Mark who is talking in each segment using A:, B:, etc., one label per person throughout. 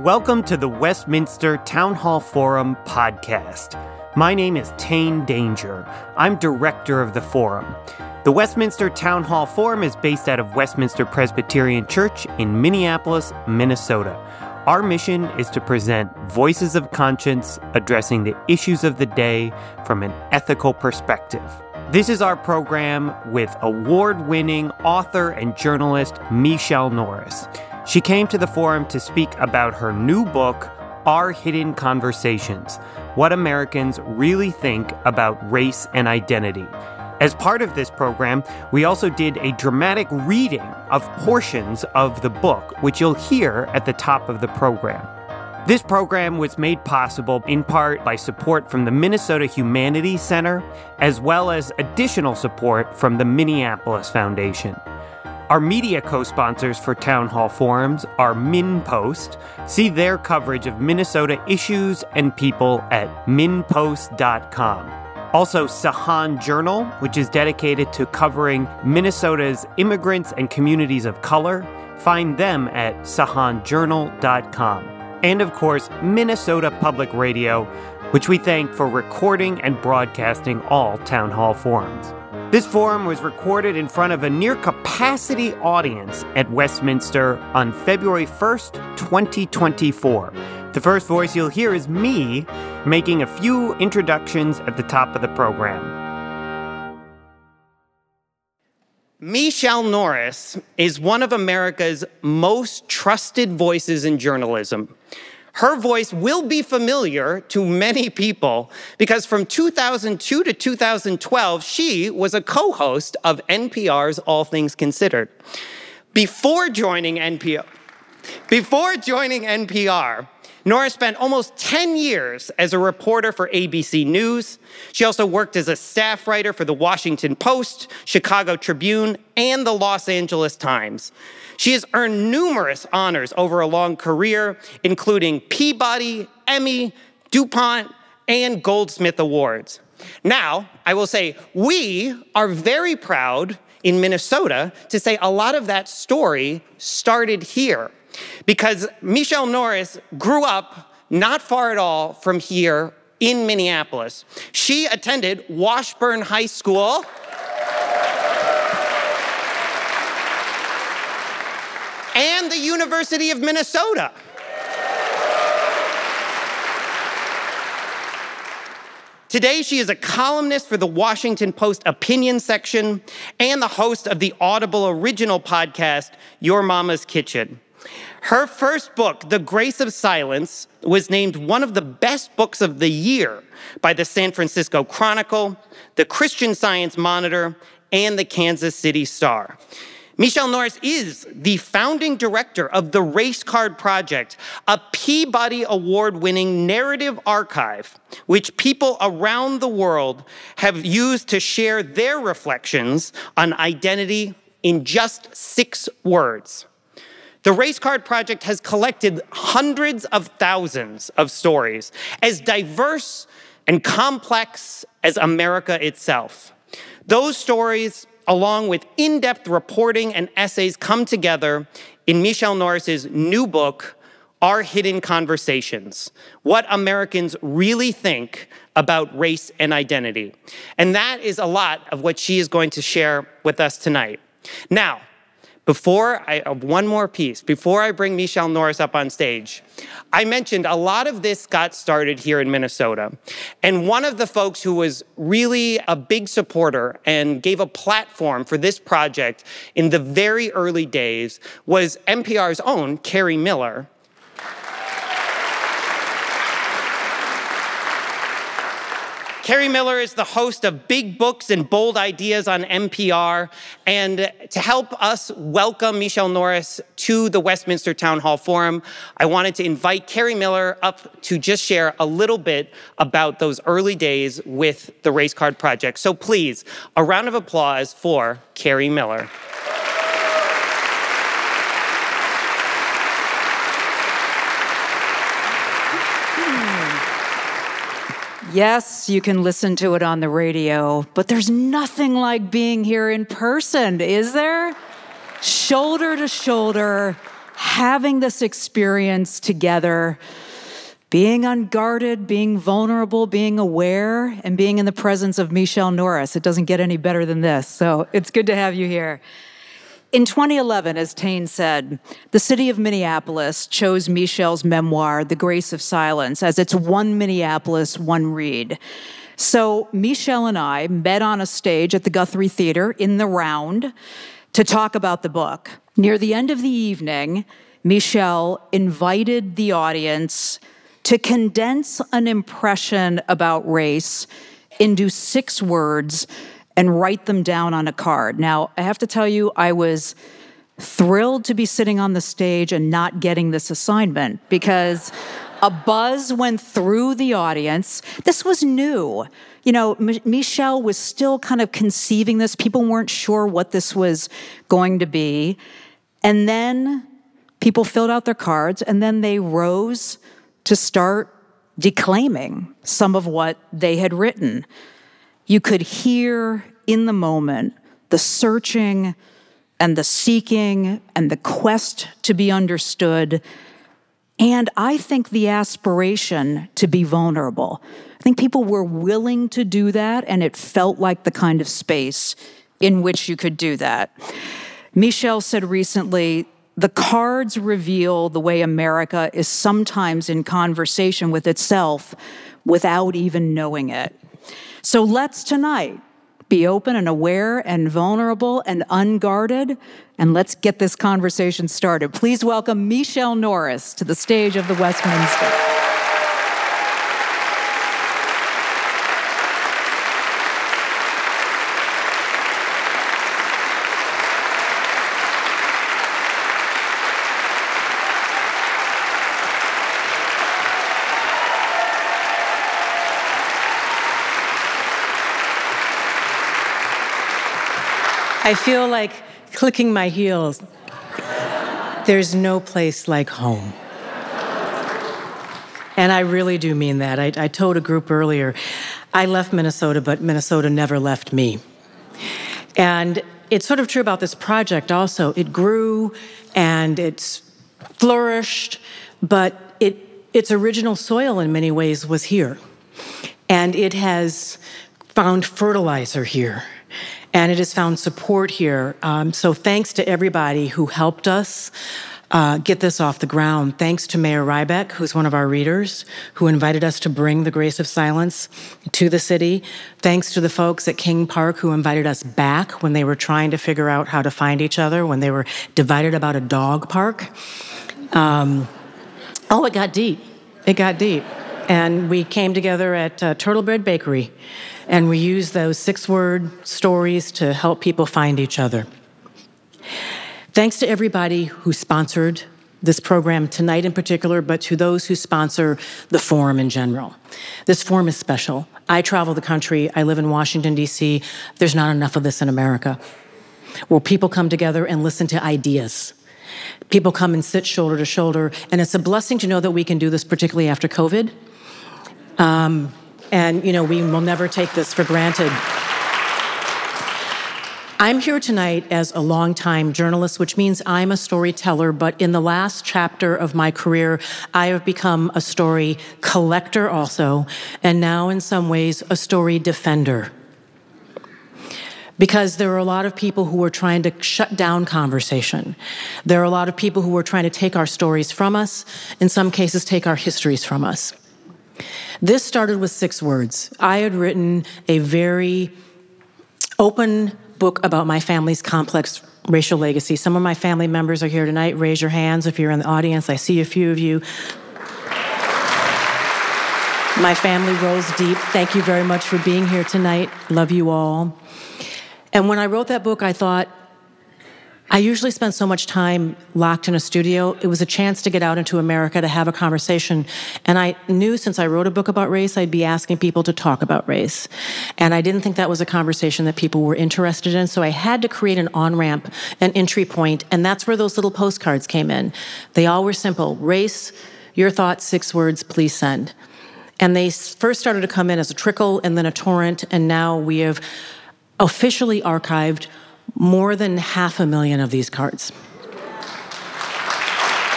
A: Welcome to the Westminster Town Hall Forum podcast. My name is Tane Danger. I'm director of the forum. The Westminster Town Hall Forum is based out of Westminster Presbyterian Church in Minneapolis, Minnesota. Our mission is to present voices of conscience addressing the issues of the day from an ethical perspective. This is our program with award-winning author and journalist Michele Norris. She came to the forum to speak about her new book, Our Hidden Conversations: What Americans Really Think About Race and Identity. As part of this program, we also did a dramatic reading of portions of the book, which you'll hear at the top of the program. This program was made possible in part by support from the Minnesota Humanities Center, as well as additional support from the Minneapolis Foundation. Our media co-sponsors for Town Hall Forums are MinnPost. See their coverage of Minnesota issues and people at minnpost.com. Also, Sahan Journal, which is dedicated to covering Minnesota's immigrants and communities of color. Find them at sahanjournal.com. And of course, Minnesota Public Radio, which we thank for recording and broadcasting all Town Hall Forums. This forum was recorded in front of a near-capacity audience at Westminster on February 1st, 2024. The first voice you'll hear is me making a few introductions at the top of the program. Michele Norris is one of America's most trusted voices in journalism. Her voice will be familiar to many people because from 2002 to 2012, she was a co-host of NPR's All Things Considered. Before joining NPR, Norris spent almost 10 years as a reporter for ABC News. She also worked as a staff writer for The Washington Post, Chicago Tribune, and The Los Angeles Times. She has earned numerous honors over a long career, including Peabody, Emmy, DuPont, and Goldsmith Awards. Now, I will say, we are very proud in Minnesota to say a lot of that story started here, because Michele Norris grew up not far at all from here in Minneapolis. She attended Washburn High School and the University of Minnesota. Today, she is a columnist for the Washington Post opinion section and the host of the Audible original podcast, Your Mama's Kitchen. Her first book, The Grace of Silence, was named one of the best books of the year by the San Francisco Chronicle, the Christian Science Monitor, and the Kansas City Star. Michele Norris is the founding director of the Race Card Project, a Peabody Award-winning narrative archive which people around the world have used to share their reflections on identity in just 6 words. The Race Card Project has collected hundreds of thousands of stories, as diverse and complex as America itself. Those stories, along with in-depth reporting and essays, come together in Michele Norris's new book, Our Hidden Conversations: What Americans Really Think About Race and Identity. And that is a lot of what she is going to share with us tonight. Now, before I bring Michele Norris up on stage, I mentioned a lot of this got started here in Minnesota. And one of the folks who was really a big supporter and gave a platform for this project in the very early days was NPR's own Kerri Miller. Kerri Miller is the host of Big Books and Bold Ideas on NPR. And to help us welcome Michele Norris to the Westminster Town Hall Forum, I wanted to invite Kerri Miller up to just share a little bit about those early days with the Race Card Project. So please, a round of applause for Kerri Miller.
B: Yes, you can listen to it on the radio, but there's nothing like being here in person, is there? Shoulder to shoulder, having this experience together, being unguarded, being vulnerable, being aware, and being in the presence of Michele Norris. It doesn't get any better than this, so it's good to have you here. In 2011, as Tane said, the city of Minneapolis chose Michele's memoir, The Grace of Silence, as its one Minneapolis, one read. So Michele and I met on a stage at the Guthrie Theater in the Round to talk about the book. Near the end of the evening, Michele invited the audience to condense an impression about race into 6 words and write them down on a card. Now, I have to tell you, I was thrilled to be sitting on the stage and not getting this assignment because a buzz went through the audience. This was new. You know, Michele was still kind of conceiving this. People weren't sure what this was going to be. And then people filled out their cards, and then they rose to start declaiming some of what they had written. You could hear in the moment the searching and the seeking and the quest to be understood, and I think the aspiration to be vulnerable. I think people were willing to do that, and it felt like the kind of space in which you could do that. Michele said recently, the cards reveal the way America is sometimes in conversation with itself without even knowing it. So let's tonight be open and aware and vulnerable and unguarded, and let's get this conversation started. Please welcome Michele Norris to the stage of the Westminster.
C: I feel like clicking my heels. There's no place like home. And I really do mean that. I told a group earlier, I left Minnesota, but Minnesota never left me. And it's sort of true about this project also. It grew and it's flourished, but its original soil in many ways was here. And it has found fertilizer here. And it has found support here. So thanks to everybody who helped us get this off the ground. Thanks to Mayor Rybeck, who's one of our readers, who invited us to bring The Grace of Silence to the city. Thanks to the folks at King Park who invited us back when they were trying to figure out how to find each other, when they were divided about a dog park. It got deep. It got deep. And we came together at Turtlebread Bakery, and we used those 6-word stories to help people find each other. Thanks to everybody who sponsored this program tonight in particular, but to those who sponsor the forum in general. This forum is special. I travel the country. I live in Washington, D.C. There's not enough of this in America, where people come together and listen to ideas. People come and sit shoulder to shoulder, and it's a blessing to know that we can do this, particularly after COVID. And, you know, we will never take this for granted. I'm here tonight as a longtime journalist, which means I'm a storyteller, but in the last chapter of my career, I have become a story collector also, and now in some ways, a story defender. Because there are a lot of people who are trying to shut down conversation. There are a lot of people who are trying to take our stories from us, in some cases take our histories from us. This started with 6 words. I had written a very open book about my family's complex racial legacy. Some of my family members are here tonight. Raise your hands if you're in the audience. I see a few of you. My family rolls deep. Thank you very much for being here tonight. Love you all. And when I wrote that book, I thought, I usually spend so much time locked in a studio. It was a chance to get out into America to have a conversation. And I knew since I wrote a book about race, I'd be asking people to talk about race. And I didn't think that was a conversation that people were interested in. So I had to create an on-ramp, an entry point. And that's where those little postcards came in. They all were simple. Race, your thoughts, 6 words, please send. And they first started to come in as a trickle and then a torrent. And now we have officially archived more than 500,000 of these cards.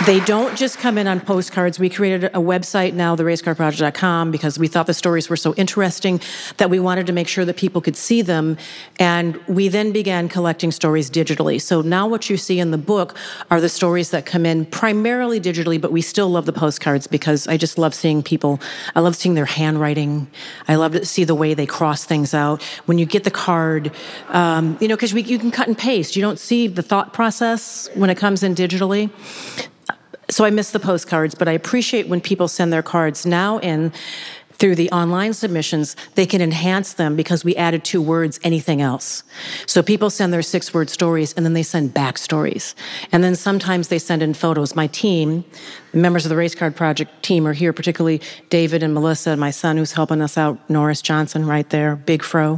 C: They don't just come in on postcards. We created a website now, theracecardproject.com, because we thought the stories were so interesting that we wanted to make sure that people could see them. And we then began collecting stories digitally. So now what you see in the book are the stories that come in primarily digitally, but we still love the postcards because I just love seeing people. I love seeing their handwriting. I love to see the way they cross things out. When you get the card, because you can cut and paste. You don't see the thought process when it comes in digitally. So I miss the postcards, but I appreciate when people send their cards now in through the online submissions. They can enhance them because we added 2 words, anything else. So people send their 6-word stories, and then they send back stories. And then sometimes they send in photos. My team, members of the Race Card Project team are here, particularly David and Melissa, and my son who's helping us out, Norris Johnson right there, Big Fro.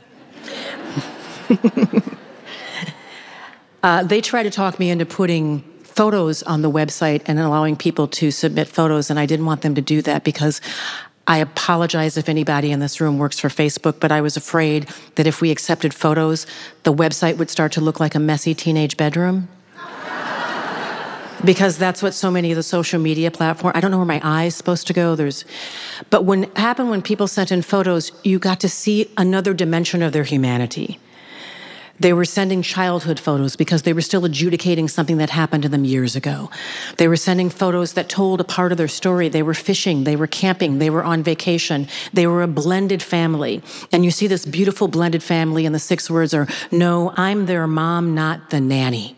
C: They try to talk me into putting photos on the website and allowing people to submit photos, and I didn't want them to do that because I apologize if anybody in this room works for Facebook, but I was afraid that if we accepted photos, the website would start to look like a messy teenage bedroom. Because that's what so many of the social media platforms, I don't know where my eye is supposed to go. But when people sent in photos, you got to see another dimension of their humanity. They were sending childhood photos because they were still adjudicating something that happened to them years ago. They were sending photos that told a part of their story. They were fishing, they were camping, they were on vacation. They were a blended family. And you see this beautiful blended family, and the 6 words are, "No, I'm their mom, not the nanny."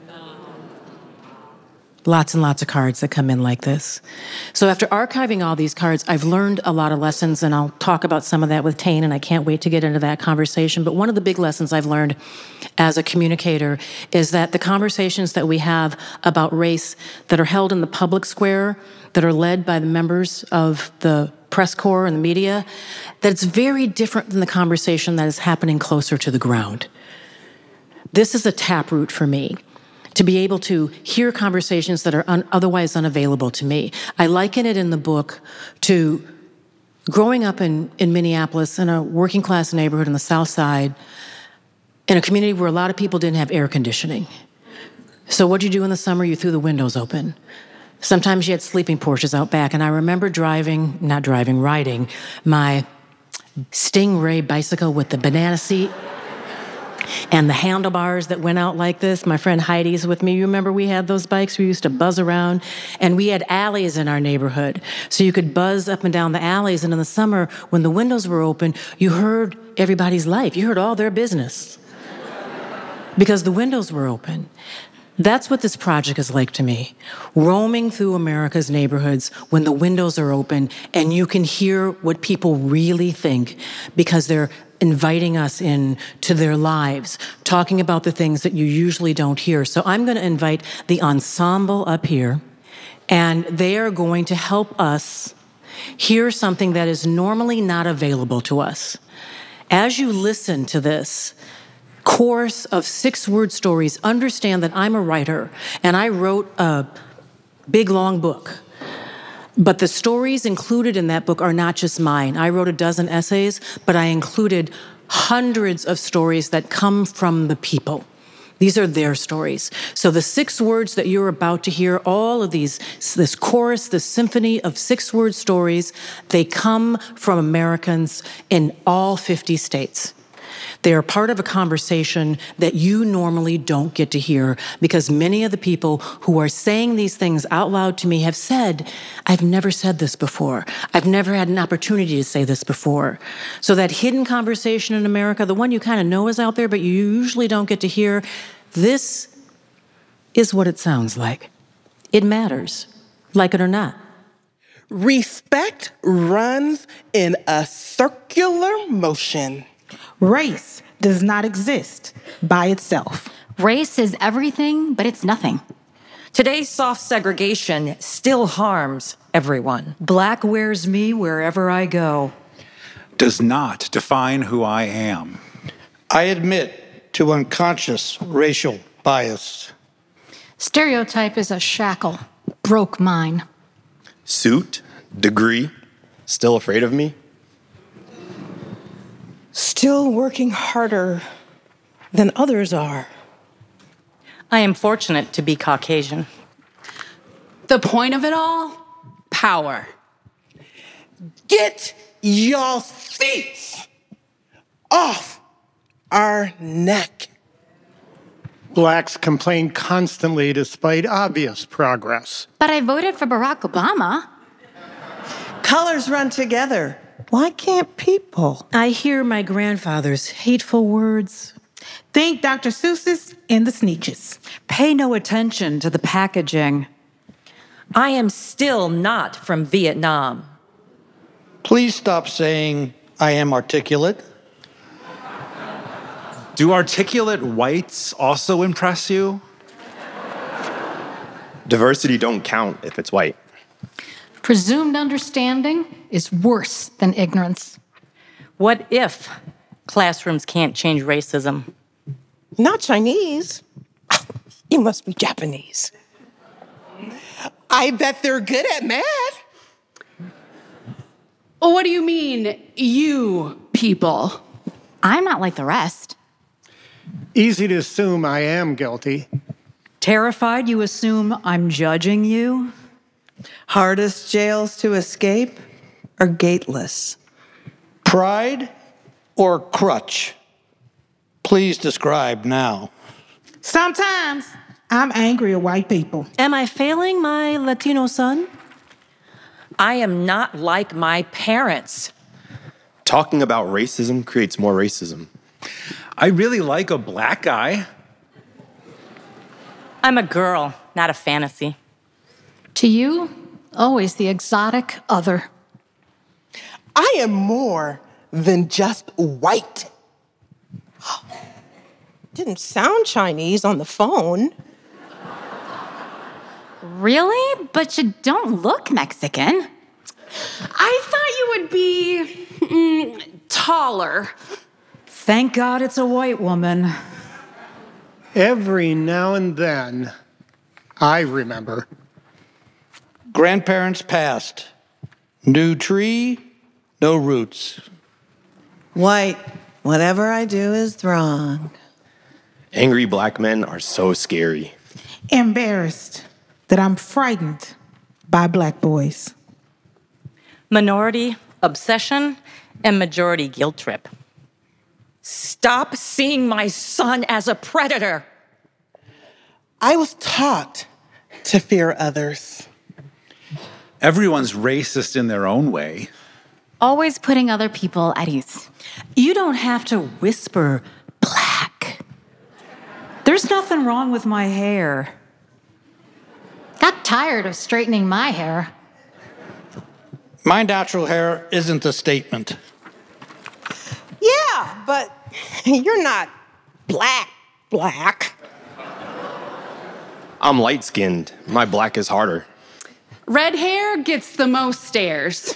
C: Lots and lots of cards that come in like this. So after archiving all these cards, I've learned a lot of lessons, and I'll talk about some of that with Tane, and I can't wait to get into that conversation. But one of the big lessons I've learned as a communicator is that the conversations that we have about race that are held in the public square, that are led by the members of the press corps and the media, that it's very different than the conversation that is happening closer to the ground. This is a taproot for me, to be able to hear conversations that are otherwise unavailable to me. I liken it in the book to growing up in Minneapolis in a working class neighborhood in the South Side, in a community where a lot of people didn't have air conditioning. So what'd you do in the summer? You threw the windows open. Sometimes you had sleeping porches out back, and I remember riding my Stingray bicycle with the banana seat and the handlebars that went out like this. My friend Heidi's with me. You remember we had those bikes? We used to buzz around, and we had alleys in our neighborhood. So you could buzz up and down the alleys, and in the summer, when the windows were open, you heard everybody's life. You heard all their business because the windows were open. That's what this project is like to me. Roaming through America's neighborhoods when the windows are open and you can hear what people really think because they're inviting us in to their lives, talking about the things that you usually don't hear. So I'm going to invite the ensemble up here, and they are going to help us hear something that is normally not available to us. As you listen to this course of 6-word stories, understand that I'm a writer, and I wrote a big, long book. But the stories included in that book are not just mine. I wrote a dozen essays, but I included hundreds of stories that come from the people. These are their stories. So the 6 words that you're about to hear, all of this chorus, this symphony of 6-word stories, they come from Americans in all 50 states. They are part of a conversation that you normally don't get to hear because many of the people who are saying these things out loud to me have said, I've never said this before. I've never had an opportunity to say this before. So that hidden conversation in America, the one you kind of know is out there, but you usually don't get to hear, this is what it sounds like. It matters, like it or not.
D: Respect runs in a circular motion.
E: Race does not exist by itself.
F: Race is everything, but it's nothing.
G: Today's soft segregation still harms everyone.
B: Black wears me wherever I go.
H: Does not define who I am.
I: I admit to unconscious racial bias.
F: Stereotype is a shackle. Broke mine.
J: Suit, degree, still afraid of me?
D: Still working harder than others are.
K: I am fortunate to be Caucasian. The point of it all? Power.
D: Get y'all's feet off our neck.
L: Blacks complain constantly despite obvious progress.
F: But I voted for Barack Obama.
M: Colors run together. Why can't people?
C: I hear my grandfather's hateful words.
E: Think Dr. Seuss's and the Sneetches.
B: Pay no attention to the packaging.
G: I am still not from Vietnam.
I: Please stop saying I am articulate.
H: Do articulate whites also impress you?
J: Diversity don't count if it's white.
F: Presumed understanding is worse than ignorance.
N: What if classrooms can't change racism?
D: Not Chinese. You must be Japanese. I bet they're good at math.
K: What do you mean, you people?
F: I'm not like the rest.
L: Easy to assume I am guilty.
B: Terrified you assume I'm judging you?
M: Hardest jails to escape are gateless.
I: Pride or crutch? Please describe now.
E: Sometimes I'm angry at white people.
C: Am I failing my Latino son?
G: I am not like my parents.
J: Talking about racism creates more racism.
H: I really like a black guy.
N: I'm a girl, not a fantasy.
F: To you, always the exotic other.
D: I am more than just white. Didn't sound Chinese on the phone.
F: Really? But you don't look Mexican.
K: I thought you would be taller.
B: Thank God it's a white woman.
L: Every now and then, I remember.
I: Grandparents passed. New tree, no roots.
M: White, whatever I do is wrong.
J: Angry black men are so scary.
E: Embarrassed that I'm frightened by black boys.
N: Minority obsession and majority guilt trip.
G: Stop seeing my son as a predator.
D: I was taught to fear others.
H: Everyone's racist in their own way.
F: Always putting other people at ease.
C: You don't have to whisper black.
B: There's nothing wrong with my hair.
F: Got tired of straightening my hair.
I: My natural hair isn't a statement.
D: Yeah, but you're not black.
J: I'm light-skinned. My black is harder.
K: Red hair gets the most stares.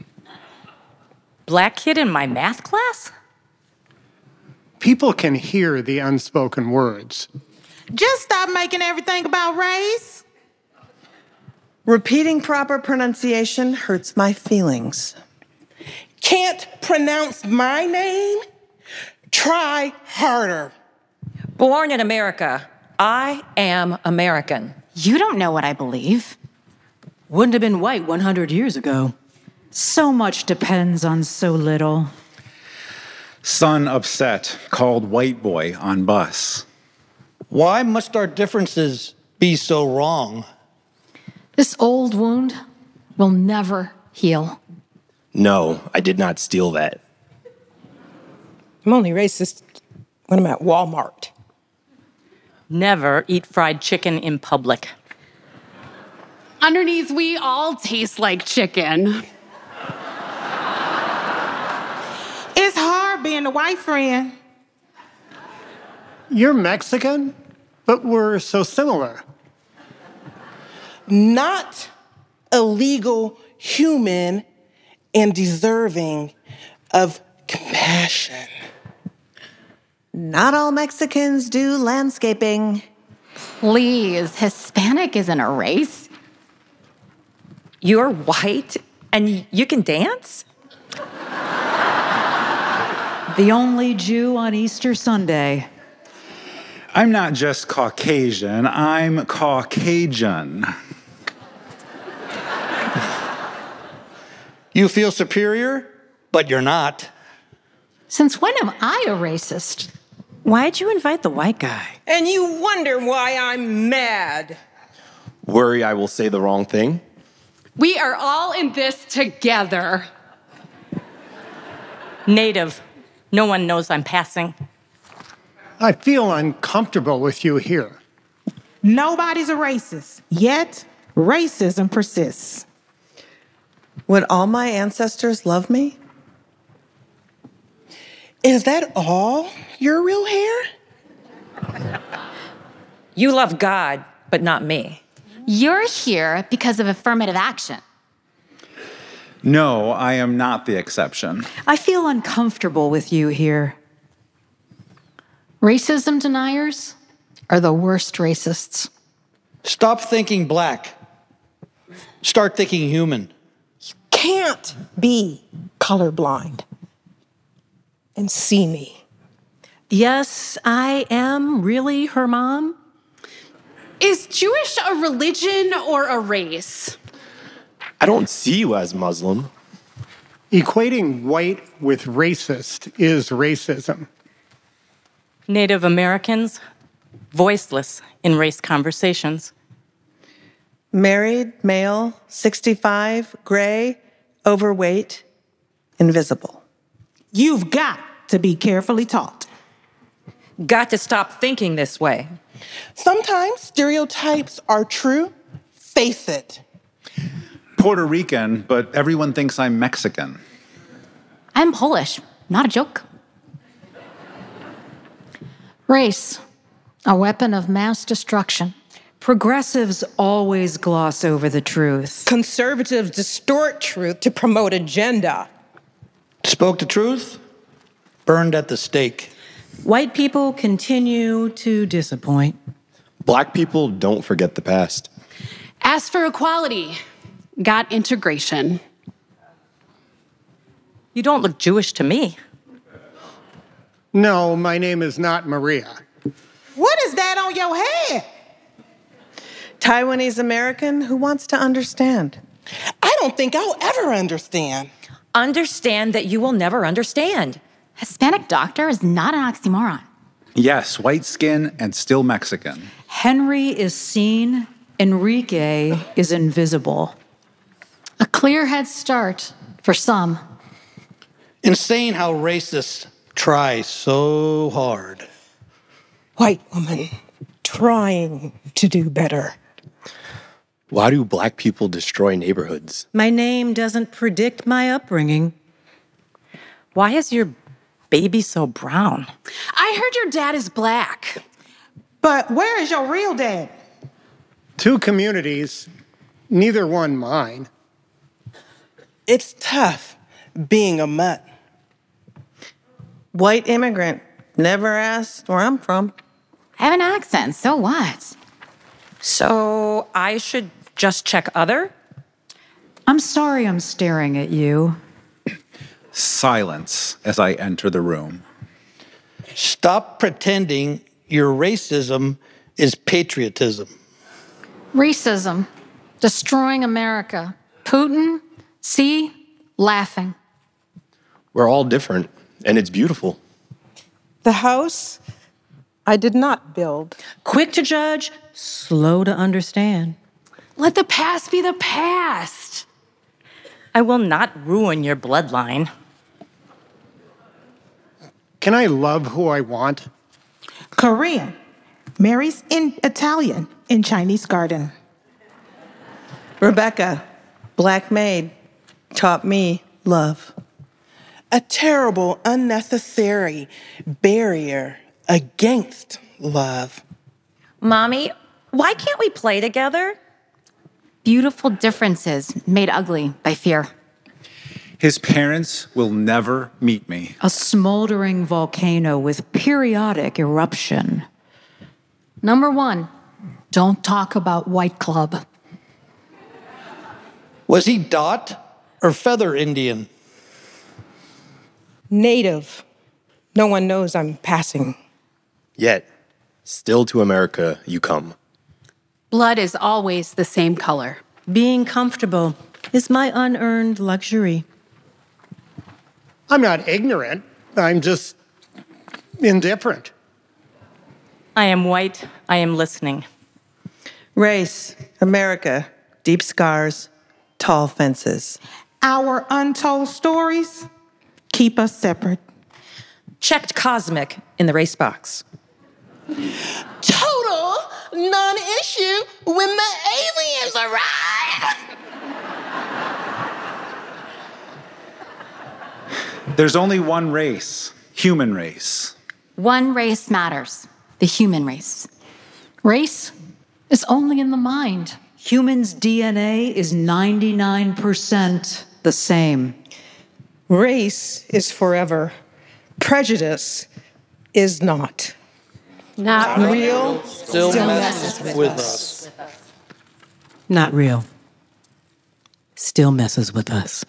N: Black kid in my math class?
L: People can hear the unspoken words.
E: Just stop making everything about race.
M: Repeating proper pronunciation hurts my feelings.
D: Can't pronounce my name? Try harder.
G: Born in America, I am American.
F: You don't know what I believe.
C: Wouldn't have been white 100 years ago.
B: So much depends on so little.
H: Son upset, called white boy on bus.
I: Why must our differences be so wrong?
F: This old wound will never heal.
J: No, I did not steal that.
D: I'm only racist when I'm at Walmart.
N: Never eat fried chicken in public.
K: Underneath, we all taste like chicken.
E: It's hard being a white friend.
L: You're Mexican, but we're so similar.
D: Not illegal, human, and deserving of compassion.
M: Not all Mexicans do landscaping.
F: Please, Hispanic isn't a race.
G: You're white and you can dance?
B: The only Jew on Easter Sunday.
H: I'm not just Caucasian, I'm Caucasian.
I: You feel superior, but you're not.
F: Since when am I a racist?
C: Why'd you invite the white guy?
D: And you wonder why I'm mad.
J: Worry I will say the wrong thing.
K: We are all in this together.
N: Native. No one knows I'm passing.
L: I feel uncomfortable with you here.
E: Nobody's a racist, yet racism persists.
M: Would all my ancestors love me?
D: Is that all your real hair?
G: You love God, but not me.
O: You're here because of affirmative action.
H: No, I am not the exception.
B: I feel uncomfortable with you here.
F: Racism deniers are the worst racists.
I: Stop thinking black. Start thinking human.
D: Can't be colorblind and see me.
C: Yes, I am really her mom.
K: Is Jewish a religion or a race?
J: I don't see you as Muslim.
L: Equating white with racist is racism.
N: Native Americans, voiceless in race conversations.
M: Married, male, 65, gray, overweight, invisible.
E: You've got to be carefully taught.
G: Got to stop thinking this way.
D: Sometimes stereotypes are true. Face it.
H: Puerto Rican, but everyone thinks I'm Mexican.
O: I'm Polish, not a joke.
F: Race, a weapon of mass destruction.
B: Progressives always gloss over the truth.
D: Conservatives distort truth to promote agenda.
I: Spoke the truth, burned at the stake.
C: White people continue to disappoint.
J: Black people don't forget the past.
K: Asked for equality, got integration.
N: You don't look Jewish to me.
L: No, my name is not Maria.
E: What is that on your head?
M: Taiwanese American who wants to understand.
D: I don't think I'll ever understand.
G: Understand that you will never understand.
O: Hispanic doctor is not an oxymoron.
H: Yes, white skin and still Mexican.
B: Henry is seen, Enrique is invisible.
F: A clear head start for some.
I: Insane how racists try so hard.
D: White woman trying to do better.
J: Why do black people destroy neighborhoods?
C: My name doesn't predict my upbringing.
N: Why is your baby so brown?
K: I heard your dad is black.
E: But where is your real dad?
L: Two communities, neither one mine.
D: It's tough being a mutt.
M: White immigrant, never asked where I'm from.
O: I have an accent, so what?
G: So I should just check other?
B: I'm sorry I'm staring at you.
H: Silence as I enter the room.
I: Stop pretending your racism is patriotism.
F: Racism, destroying America. Putin, see, laughing.
J: We're all different, and it's beautiful.
D: The house I did not build.
C: Quick to judge, slow to understand.
K: Let the past be the past.
N: I will not ruin your bloodline.
L: Can I love who I want?
E: Korean. Marries in Italian in Chinese garden.
M: Rebecca, black maid, taught me love.
D: A terrible, unnecessary barrier against love.
G: Mommy, why can't we play together?
O: Beautiful differences made ugly by fear.
H: His parents will never meet me.
B: A smoldering volcano with periodic eruption.
F: Number 1, don't talk about White Club.
I: Was he Dot or Feather Indian?
D: Native. No one knows I'm passing.
J: Yet, still to America you come.
K: Blood is always the same color.
C: Being comfortable is my unearned luxury.
L: I'm not ignorant. I'm just indifferent.
N: I am white. I am listening.
M: Race, America, deep scars, tall fences.
E: Our untold stories keep us separate.
G: Checked cosmic in the race box.
D: Total non-issue when the aliens arrive.
H: There's only one race, human race.
O: One race matters, the human race.
F: Race is only in the mind.
B: Humans' DNA is 99% the same.
D: Race is forever. Prejudice is not.
K: Not
D: real.
I: Still messes with us.
C: Not real. Still messes with us.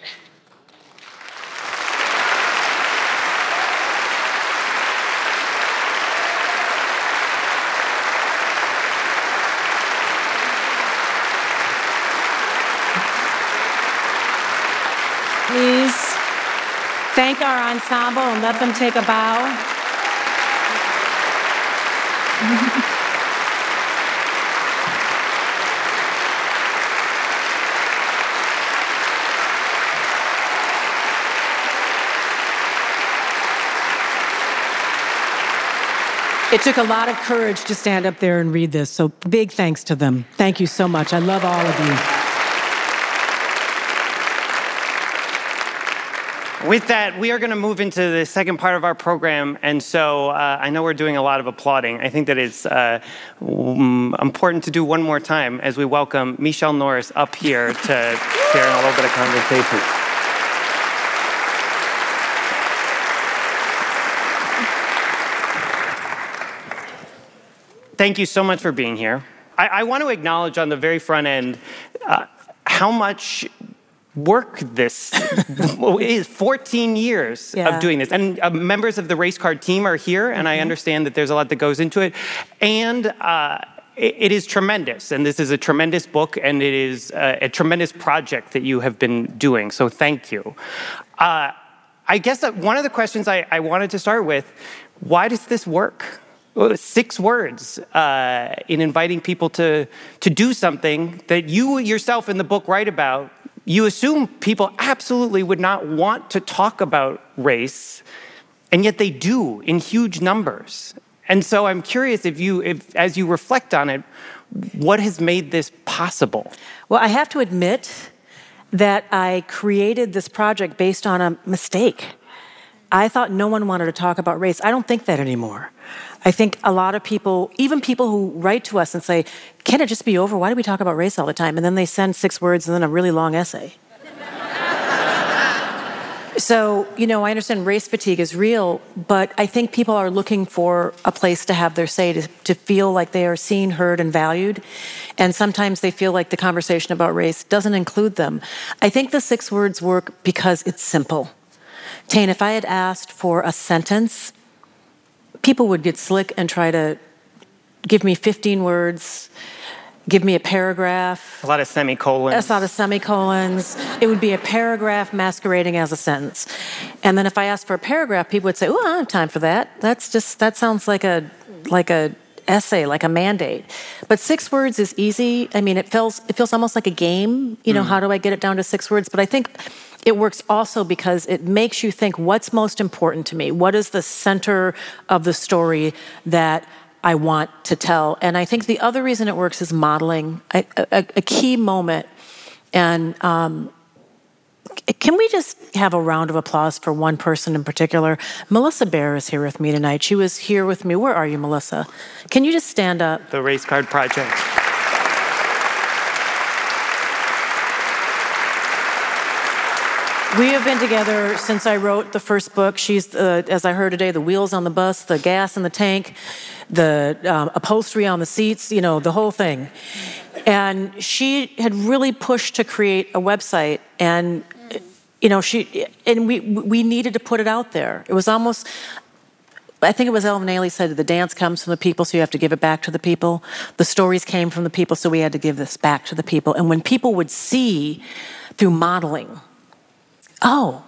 C: Please thank our ensemble and let them take a bow. It took a lot of courage to stand up there and read this, so big thanks to them. Thank you so much. I love all of you.
A: With that, we are going to move into the second part of our program, and so I know we're doing a lot of applauding. I think that it's important to do one more time as we welcome Michele Norris up here to share a little bit of conversation. Thank you so much for being here. I want to acknowledge on the very front end how much work this is 14 years of doing this. And members of the race card team are here, and I understand that there's a lot that goes into it. And it is tremendous. And this is a tremendous book, and it is a tremendous project that you have been doing. So thank you. I guess that one of the questions I wanted to start with, why does this work? 6 words in inviting people to do something that you yourself in the book write about. You assume people absolutely would not want to talk about race, and yet they do in huge numbers. And so I'm curious if as you reflect on it, what has made this possible?
C: Well, I have to admit that I created this project based on a mistake. I thought no one wanted to talk about race. I don't think that anymore. I think a lot of people, even people who write to us and say, can it just be over? Why do we talk about race all the time? And then they send 6 words and then a really long essay. So, I understand race fatigue is real, but I think people are looking for a place to have their say, to feel like they are seen, heard, and valued. And sometimes they feel like the conversation about race doesn't include them. I think the 6 words work because it's simple. Tane, if I had asked for a sentence, people would get slick and try to give me 15 words, give me a paragraph.
A: A lot of semicolons.
C: A lot of semicolons. It would be a paragraph masquerading as a sentence. And then if I asked for a paragraph, people would say, "Oh, I don't have time for that. That sounds like a essay, like a mandate." But 6 words is easy. I mean, it feels almost like a game. How do I get it down to 6 words? But I think it works also because it makes you think, what's most important to me? What is the center of the story that I want to tell? And I think the other reason it works is modeling, a key moment. And can we just have a round of applause for one person in particular? Melissa Bear is here with me tonight. She was here with me. Where are you, Melissa? Can you just stand up?
A: The Race Card Project.
C: We have been together since I wrote the first book. She's, as I heard today, the wheels on the bus, the gas in the tank, the upholstery on the seats, the whole thing. And she had really pushed to create a website, and we needed to put it out there. It was almost, I think it was Elvin Ailey said the dance comes from the people, so you have to give it back to the people. The stories came from the people, so we had to give this back to the people. And when people would see through modeling, oh,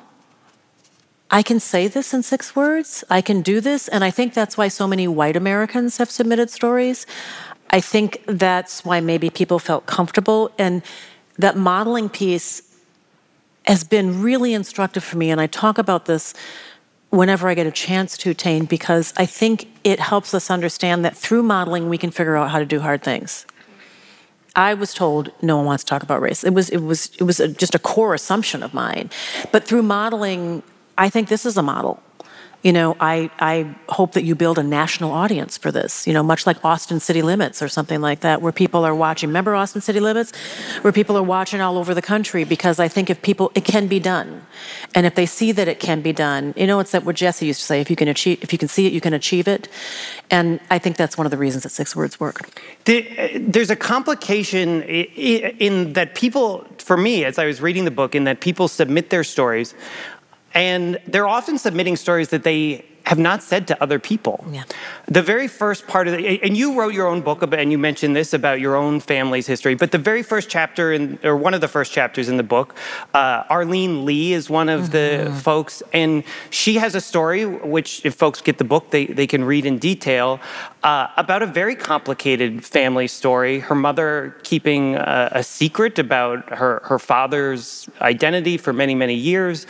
C: I can say this in 6 words, I can do this, and I think that's why so many white Americans have submitted stories. I think that's why maybe people felt comfortable, and that modeling piece has been really instructive for me, and I talk about this whenever I get a chance to, Tane, because I think it helps us understand that through modeling we can figure out how to do hard things. I was told no one wants to talk about race. It was just a core assumption of mine. But through modeling, I think this is a model. You know, I hope that you build a national audience for this, you know, much like Austin City Limits or something like that, where people are watching. Remember Austin City Limits? Where people are watching all over the country, because I think it can be done. And if they see that it can be done, you know, it's that what Jesse used to say, if you can see it, you can achieve it. And I think that's one of the reasons that 6 words work.
A: There's a complication in that people, for me, as I was reading the book, in that people submit their stories, and they're often submitting stories that they have not said to other people.
C: Yeah.
A: The very first part of it, and you wrote your own book about, and you mentioned this about your own family's history, but the very first chapter, or one of the first chapters in the book, Arlene Lee is one of the folks, and she has a story, which if folks get the book, they can read in detail, about a very complicated family story. Her mother keeping a secret about her father's identity for many, many years.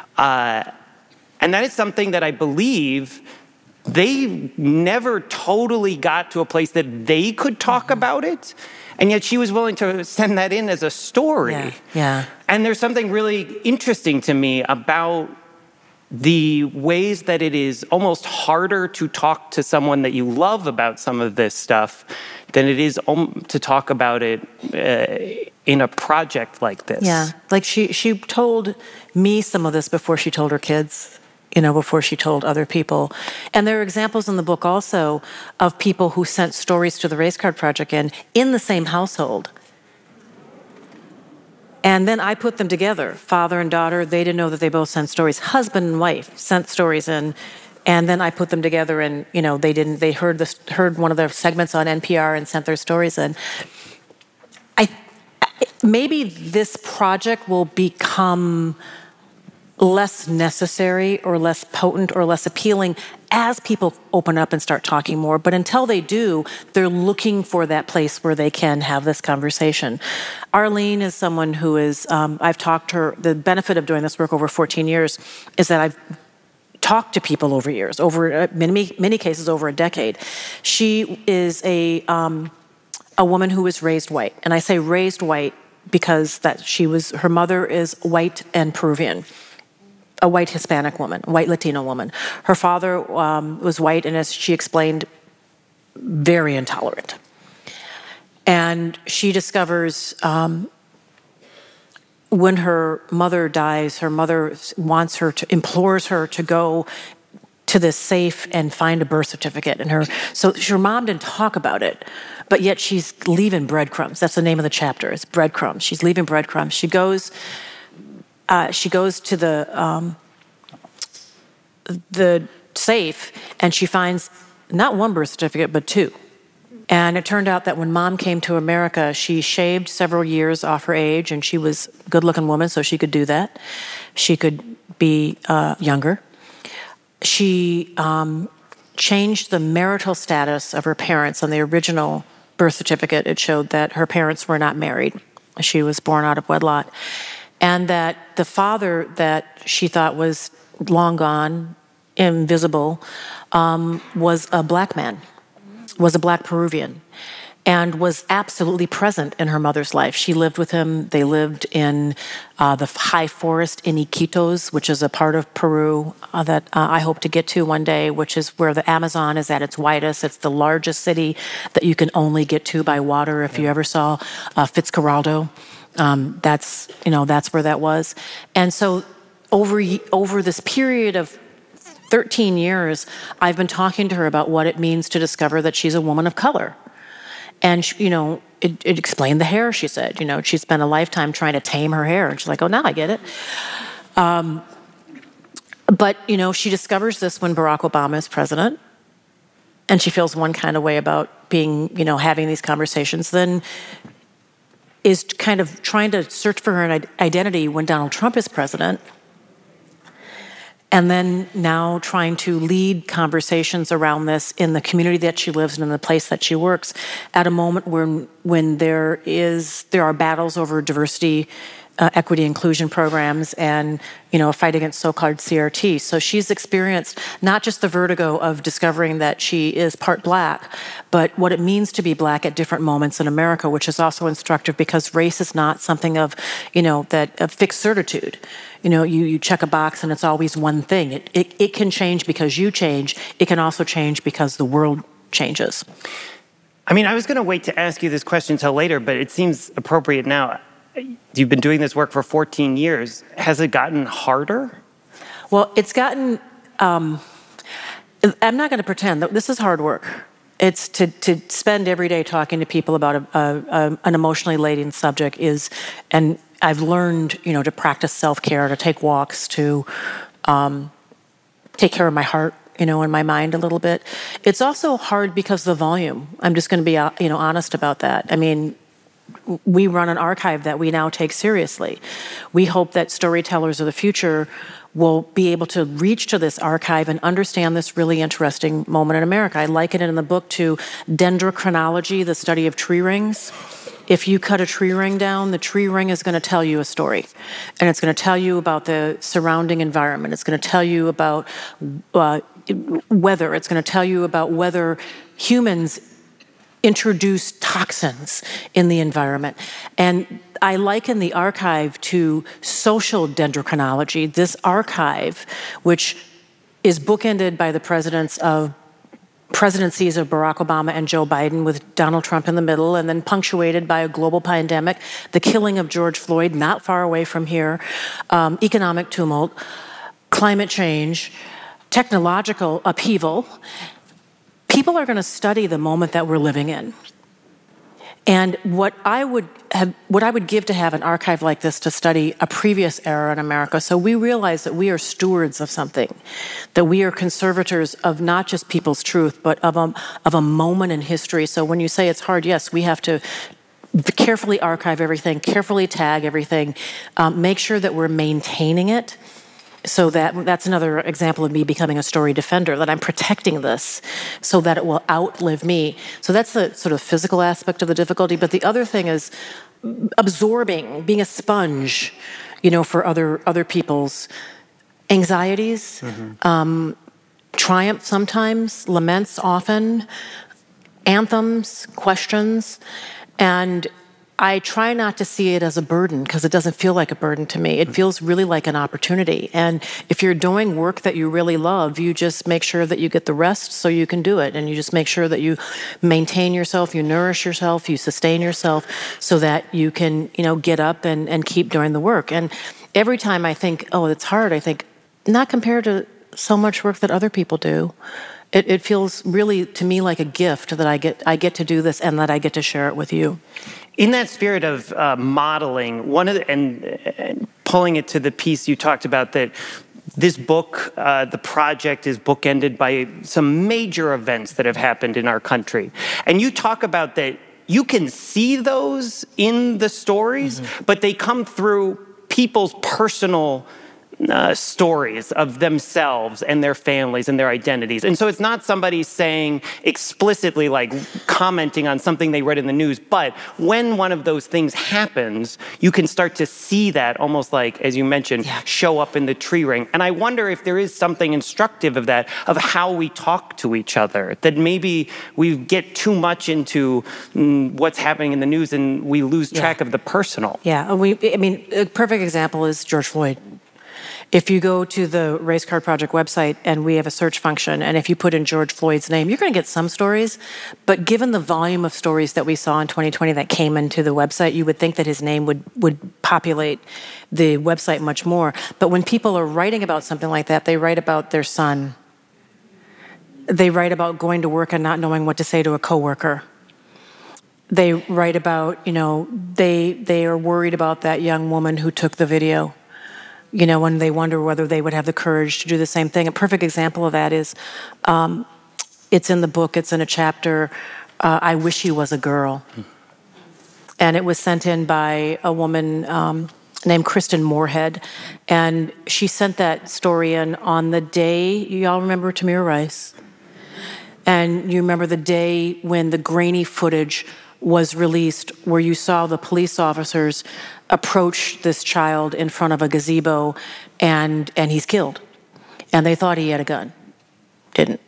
A: And that is something that I believe they never totally got to a place that they could talk about it. And yet she was willing to send that in as a story.
C: Yeah.
A: And there's something really interesting to me about the ways that it is almost harder to talk to someone that you love about some of this stuff than it is to talk about it in a project like this.
C: Yeah, like she told me some of this before she told her kids, you know, before she told other people. And there are examples in the book also of people who sent stories to the Race Card Project in the same household. And then I put them together, father and daughter. They didn't know that they both sent stories. Husband and wife sent stories in. And then I put them together, and you know they heard one of their segments on NPR and sent their stories in. Maybe this project will become less necessary or less potent or less appealing as people open up and start talking more. But until they do, they're looking for that place where they can have this conversation. Arlene is someone who is, I've talked to her, the benefit of doing this work over 14 years is that I've talked to people over years, over many cases over a decade. She is a woman who was raised white. And I say raised white because her mother is white and Peruvian. A white Hispanic woman, a white Latino woman. Her father was white, and as she explained, very intolerant. And she discovers when her mother dies, her mother implores her to go to this safe and find a birth certificate. And her mom didn't talk about it, but yet she's leaving breadcrumbs. That's the name of the chapter. It's breadcrumbs. She's leaving breadcrumbs. She goes to the safe, and she finds not one birth certificate, but 2. And it turned out that when Mom came to America, she shaved several years off her age, and she was a good-looking woman, so she could do that. She could be younger. She changed the marital status of her parents. On the original birth certificate, it showed that her parents were not married. She was born out of wedlock. And that the father that she thought was long gone, invisible, was a black man, was a black Peruvian, and was absolutely present in her mother's life. She lived with him. They lived in the high forest in Iquitos, which is a part of Peru that I hope to get to one day, which is where the Amazon is at its widest. It's the largest city that you can only get to by water. If you ever saw Fitzcarraldo, that's where that was. And so over this period of 13 years, I've been talking to her about what it means to discover that she's a woman of color. And, it explained the hair, she said. She spent a lifetime trying to tame her hair. And she's like, oh, now I get it. But she discovers this when Barack Obama is president. and she feels one kind of way about being, having these conversations, then is kind of trying to search for her identity when Donald Trump is president, and then now trying to lead conversations around this in the community that she lives in and the place that she works at a moment when there are battles over diversity, equity, inclusion programs, and a fight against so-called CRT. So she's experienced not just the vertigo of discovering that she is part Black, but what it means to be Black at different moments in America, which is also instructive because race is not something of, of fixed certitude. You check a box and it's always one thing. It can change because you change. It can also change because the world changes.
A: I mean, I was going to wait to ask you this question until later, but it seems appropriate now. You've been doing this work for 14 years. Has it gotten harder?
C: Well, it's gotten, I'm not going to pretend that this is hard work. It's to spend every day talking to people about an emotionally laden subject and I've learned, to practice self-care, to take walks, to take care of my heart, and my mind a little bit. It's also hard because of the volume. I'm just going to be, honest about that. I mean, we run an archive that we now take seriously. We hope that storytellers of the future will be able to reach to this archive and understand this really interesting moment in America. I liken it in the book to dendrochronology, the study of tree rings. If you cut a tree ring down, the tree ring is going to tell you a story. And it's going to tell you about the surrounding environment. It's going to tell you about weather. It's going to tell you about whether humans introduce toxins in the environment. And I liken the archive to social dendrochronology. This archive, which is bookended by the presidencies of Barack Obama and Joe Biden, with Donald Trump in the middle, and then punctuated by a global pandemic, the killing of George Floyd not far away from here, economic tumult, climate change, technological upheaval. People are going to study the moment that we're living in. And what I would give to have an archive like this to study a previous era in America, so we realize that we are stewards of something, that we are conservators of not just people's truth, but of a moment in history. So when you say it's hard, yes, we have to carefully archive everything, carefully tag everything, make sure that we're maintaining it. So that's another example of me becoming a story defender, that I'm protecting this so that it will outlive me. So that's the sort of physical aspect of the difficulty. But the other thing is absorbing, being a sponge, for other people's anxieties, triumph sometimes, laments often, anthems, questions, and I try not to see it as a burden because it doesn't feel like a burden to me. It feels really like an opportunity. And if you're doing work that you really love, you just make sure that you get the rest so you can do it. And you just make sure that you maintain yourself, you nourish yourself, you sustain yourself so that you can, get up and keep doing the work. And every time I think, oh, it's hard, I think, not compared to so much work that other people do. It feels really to me like a gift that I get to do this and that I get to share it with you.
A: In that spirit of modeling, and pulling it to the piece you talked about, that this book, the project, is bookended by some major events that have happened in our country. And you talk about that you can see those in the stories, but they come through people's personal stories of themselves and their families and their identities. And so it's not somebody saying explicitly, like commenting on something they read in the news, but when one of those things happens, you can start to see that almost like, as you mentioned, show up in the tree ring. And I wonder if there is something instructive of that, of how we talk to each other, that maybe we get too much into what's happening in the news and we lose track of the personal.
C: Yeah, a perfect example is George Floyd. If you go to the Race Card Project website and we have a search function, and if you put in George Floyd's name, you're going to get some stories. But given the volume of stories that we saw in 2020 that came into the website, you would think that his name would populate the website much more. But when people are writing about something like that, they write about their son. They write about going to work and not knowing what to say to a coworker. They write about, they are worried about that young woman who took the video. When they wonder whether they would have the courage to do the same thing. A perfect example of that is It's in the book, it's in a chapter, I Wish He Was a Girl. And it was sent in by a woman named Kristen Moorhead. And she sent that story in on the day, you all remember Tamir Rice? And you remember the day when the grainy footage was released where you saw the police officers approach this child in front of a gazebo and he's killed. And they thought he had a gun. Didn't.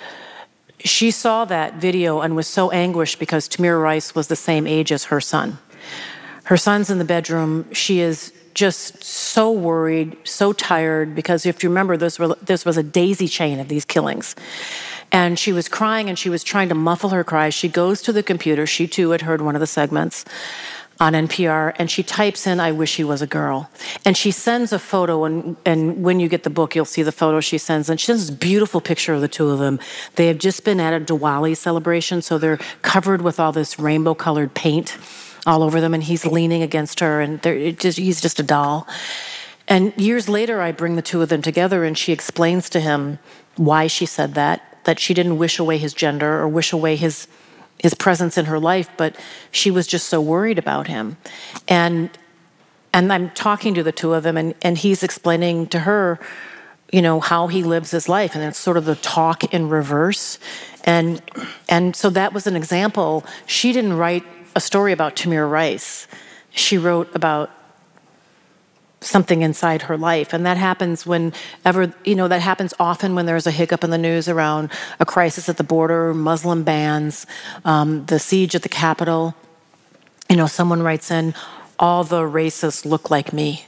C: She saw that video and was so anguished because Tamir Rice was the same age as her son. Her son's in the bedroom. She is just so worried, so tired, because if you remember, this was a daisy chain of these killings. And she was crying and she was trying to muffle her cries. She goes to the computer. She too had heard one of the segments on NPR, and she types in, I wish he was a girl. And she sends a photo, and when you get the book, you'll see the photo she sends. And she sends this beautiful picture of the two of them. They have just been at a Diwali celebration, so they're covered with all this rainbow-colored paint all over them, and he's leaning against her, and he's just a doll. And years later, I bring the two of them together, and she explains to him why she said that she didn't wish away his gender or wish away his presence in her life, but she was just so worried about him. And I'm talking to the two of them, and he's explaining to her, how he lives his life, and it's sort of the talk in reverse. And so that was an example. She didn't write a story about Tamir Rice. She wrote about something inside her life. And that happens that happens often when there's a hiccup in the news around a crisis at the border, Muslim bans, the siege at the Capitol. Someone writes in, all the racists look like me.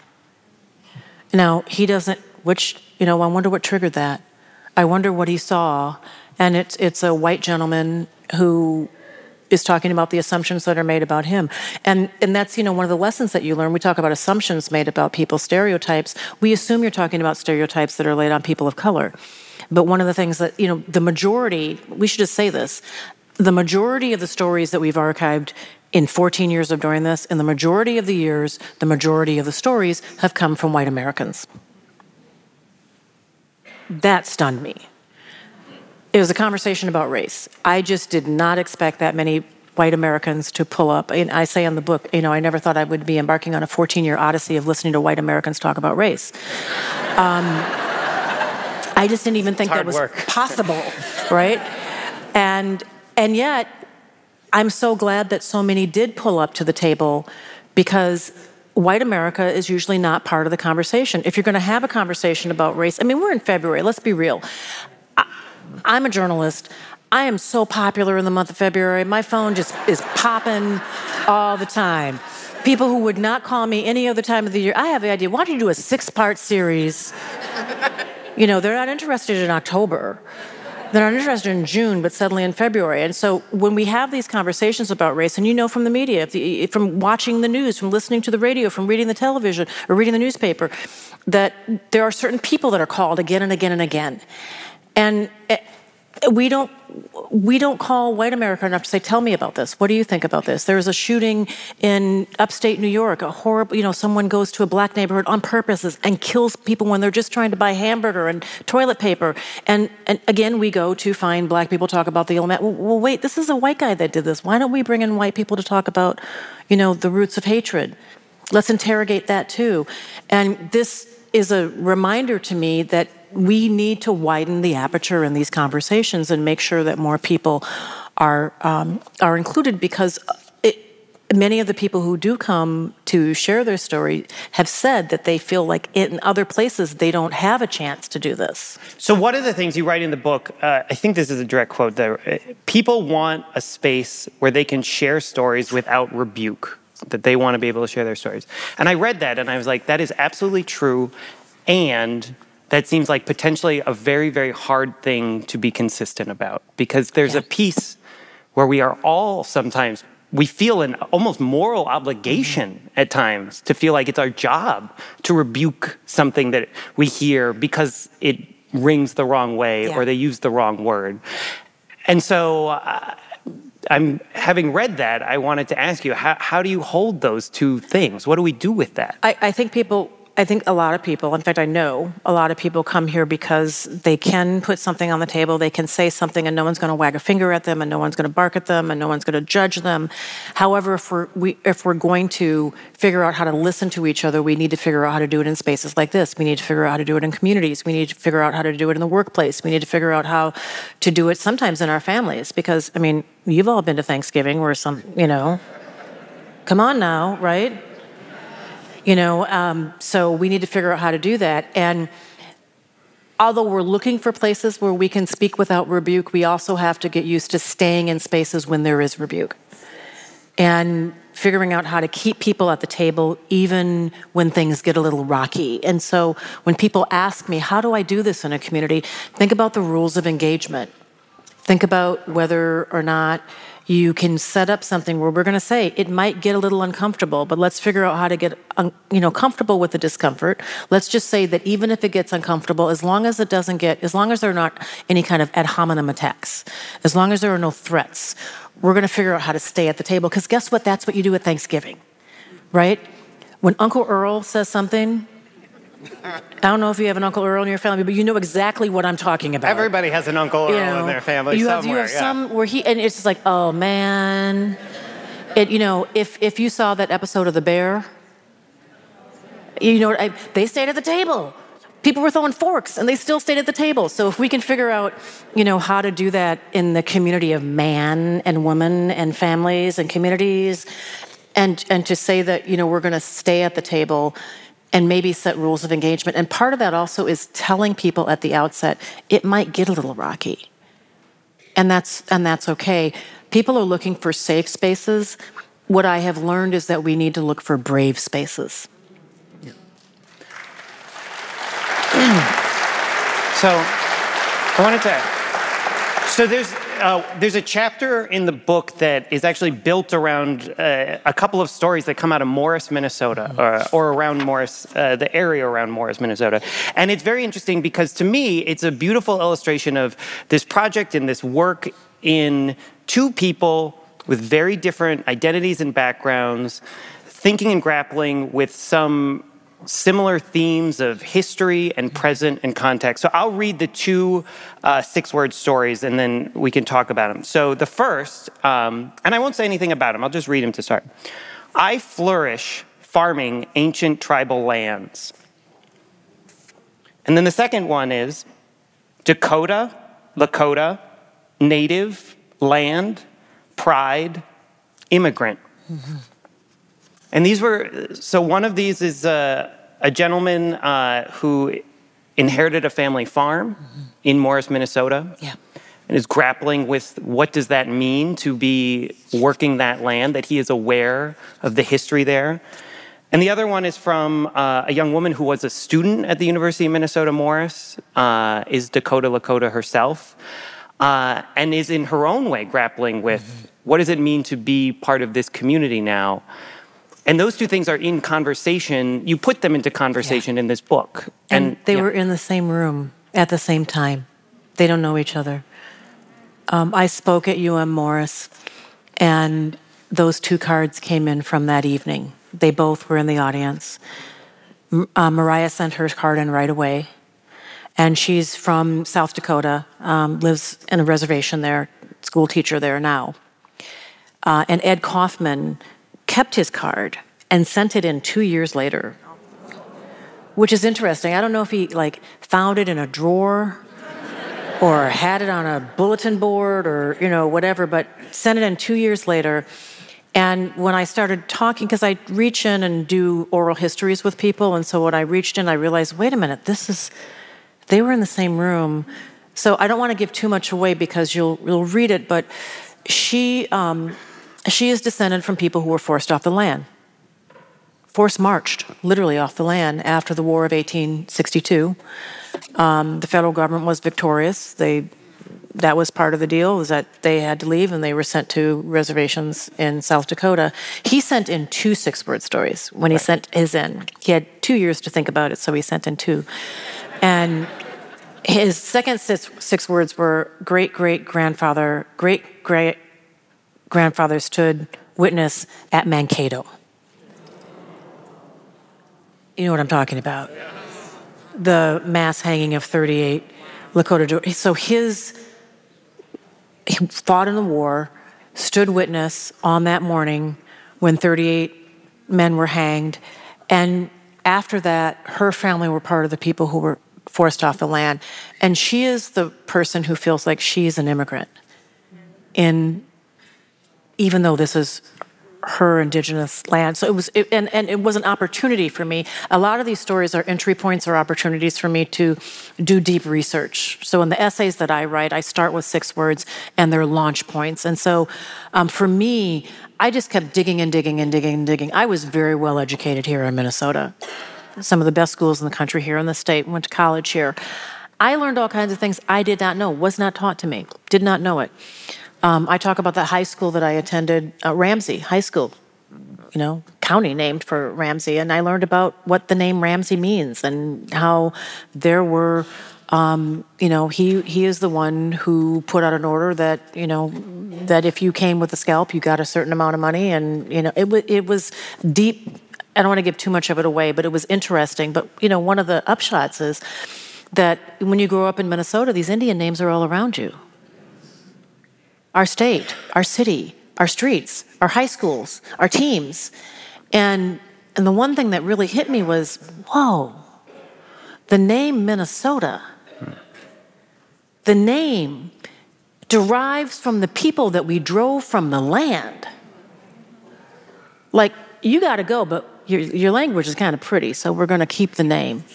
C: Now, he doesn't, I wonder what triggered that. I wonder what he saw. And it's a white gentleman who is talking about the assumptions that are made about him. And that's, one of the lessons that you learn. We talk about assumptions made about people, stereotypes. We assume you're talking about stereotypes that are laid on people of color. But one of the things that, the majority, we should just say this, the majority of the stories that we've archived in 14 years of doing this, in the majority of the years, the majority of the stories have come from white Americans. That stunned me. It was a conversation about race. I just did not expect that many white Americans to pull up. And I say in the book, I never thought I would be embarking on a 14-year odyssey of listening to white Americans talk about race. I just didn't even think that was possible, right? And yet, I'm so glad that so many did pull up to the table, because white America is usually not part of the conversation. If you're going to have a conversation about race, we're in February, let's be real. I'm a journalist. I am so popular in the month of February. My phone just is popping all the time. People who would not call me any other time of the year, I have the idea, why don't you do a 6-part series? They're not interested in October. They're not interested in June, but suddenly in February. And so when we have these conversations about race, and from the media, from watching the news, from listening to the radio, from reading the television, or reading the newspaper, that there are certain people that are called again and again and again. And we don't call white America enough to say, tell me about this. What do you think about this? There was a shooting in upstate New York, a horrible, someone goes to a black neighborhood on purpose and kills people when they're just trying to buy hamburger and toilet paper. And again, we go to find black people talk about the element. Well, wait, this is a white guy that did this. Why don't we bring in white people to talk about, the roots of hatred? Let's interrogate that too. And this is a reminder to me that we need to widen the aperture in these conversations and make sure that more people are included, because many of the people who do come to share their story have said that they feel like in other places they don't have a chance to do this.
A: So one of the things you write in the book, I think this is a direct quote there, people want a space where they can share stories without rebuke, that they want to be able to share their stories. And I read that and I was like, that is absolutely true, and that seems like potentially a very, very hard thing to be consistent about, because there's a piece where we are all sometimes, we feel an almost moral obligation at times to feel like it's our job to rebuke something that we hear because it rings the wrong way or they use the wrong word. And so I'm having read that, I wanted to ask you, how do you hold those two things? What do we do with that?
C: I think people I think a lot of people, in fact, I know a lot of people come here because they can put something on the table, they can say something, and no one's going to wag a finger at them, and no one's going to bark at them, and no one's going to judge them. However, if we're going to figure out how to listen to each other, we need to figure out how to do it in spaces like this. We need to figure out how to do it in communities. We need to figure out how to do it in the workplace. We need to figure out how to do it sometimes in our families. Because, I mean, you've all been to Thanksgiving where come on now, right? So we need to figure out how to do that. And although we're looking for places where we can speak without rebuke, we also have to get used to staying in spaces when there is rebuke. And figuring out how to keep people at the table even when things get a little rocky. And so when people ask me, how do I do this in a community? Think about the rules of engagement. Think about whether or not you can set up something where we're going to say it might get a little uncomfortable, but let's figure out how to get comfortable with the discomfort. Let's just say that even if it gets uncomfortable, as long as there are not any kind of ad hominem attacks, as long as there are no threats, we're going to figure out how to stay at the table. Because guess what? That's what you do at Thanksgiving, right? When Uncle Earl says something, I don't know if you have an Uncle Earl in your family, but you know exactly what I'm talking about.
A: Everybody has an Uncle Earl in their family somewhere.
C: You have some where and it's just like, oh man. If you saw that episode of The Bear, they stayed at the table. People were throwing forks and they still stayed at the table. So if we can figure out, how to do that in the community of man and woman and families and communities, and to say that, we're going to stay at the table and maybe set rules of engagement. And part of that also is telling people at the outset, it might get a little rocky. And that's okay. People are looking for safe spaces. What I have learned is that we need to look for brave spaces.
A: So I wanted to. So there's a chapter in the book that is actually built around a couple of stories that come out of Morris, Minnesota, or around Morris, the area around Morris, Minnesota. And it's very interesting because to me, it's a beautiful illustration of this project and this work in two people with very different identities and backgrounds, thinking and grappling with some similar themes of history and present and context. So I'll read the two 6-word stories and then we can talk about them. So the first, and I won't say anything about them, I'll just read them to start. I flourish farming ancient tribal lands. And then the second one is Dakota, Lakota, native, land, pride, immigrant. Mm-hmm. And one of these is a gentleman who inherited a family farm in Morris, Minnesota, and is grappling with what does that mean to be working that land, that he is aware of the history there. And the other one is from a young woman who was a student at the University of Minnesota Morris, is Dakota Lakota herself, and is in her own way grappling with what does it mean to be part of this community now. And those two things are in conversation. You put them into conversation in this book.
C: And they were in the same room at the same time. They don't know each other. I spoke at UM Morris, and those two cards came in from that evening. They both were in the audience. Mariah sent her card in right away. And she's from South Dakota, lives in a reservation there, school teacher there now. And Ed Kaufman kept his card and sent it in 2 years later, which is interesting. I don't know if he found it in a drawer or had it on a bulletin board or whatever, but sent it in 2 years later. And when I started talking, because I reach in and do oral histories with people, and so when I reached in, I realized, wait a minute, they were in the same room. So I don't want to give too much away because you'll read it, but she is descended from people who were forced off the land. Forced marched, literally off the land after the War of 1862. The federal government was victorious. That was part of the deal, was that they had to leave and they were sent to reservations in South Dakota. He sent in 2 6-word stories when he sent his in. He had 2 years to think about it, so he sent in 2. And his second 6 words were great-great-grandfather stood witness at Mankato. You know what I'm talking about. The mass hanging of 38 Lakota. So he fought in the war, stood witness on that morning when 38 men were hanged, and after that, her family were part of the people who were forced off the land. And she is the person who feels like she's an immigrant, even though this is her indigenous land. So it was an opportunity for me. A lot of these stories are entry points or opportunities for me to do deep research. So in the essays that I write, I start with 6 words and they're launch points. And so for me, I just kept digging and digging and digging and digging. I was very well educated here in Minnesota. Some of the best schools in the country here in the state, went to college here. I learned all kinds of things I did not know, was not taught to me, did not know it. I talk about the high school that I attended, Ramsey High School, county named for Ramsey, and I learned about what the name Ramsey means and how there were, he is the one who put out an order that, that if you came with a scalp, you got a certain amount of money, and, it was deep. I don't want to give too much of it away, but it was interesting. But, one of the upshots is that when you grow up in Minnesota, these Indian names are all around you. Our state, our city, our streets, our high schools, our teams. And the one thing that really hit me was, whoa, the name Minnesota, the name derives from the people that we drove from the land. Like, you got to go, but your language is kind of pretty, so we're going to keep the name.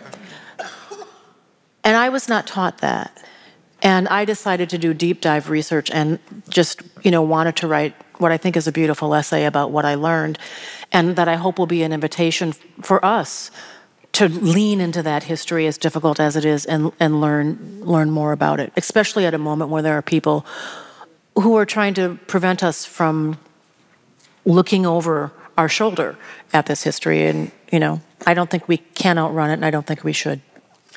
C: And I was not taught that. And I decided to do deep dive research and just, wanted to write what I think is a beautiful essay about what I learned, and that I hope will be an invitation for us to lean into that history, as difficult as it is, and learn more about it, especially at a moment where there are people who are trying to prevent us from looking over our shoulder at this history. And, I don't think we can outrun it, and I don't think we should.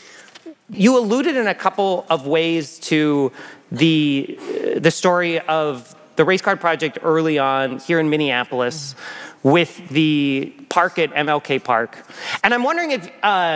A: You alluded in a couple of ways to the story of the Race Card Project early on here in Minneapolis with the park at MLK Park. And I'm wondering if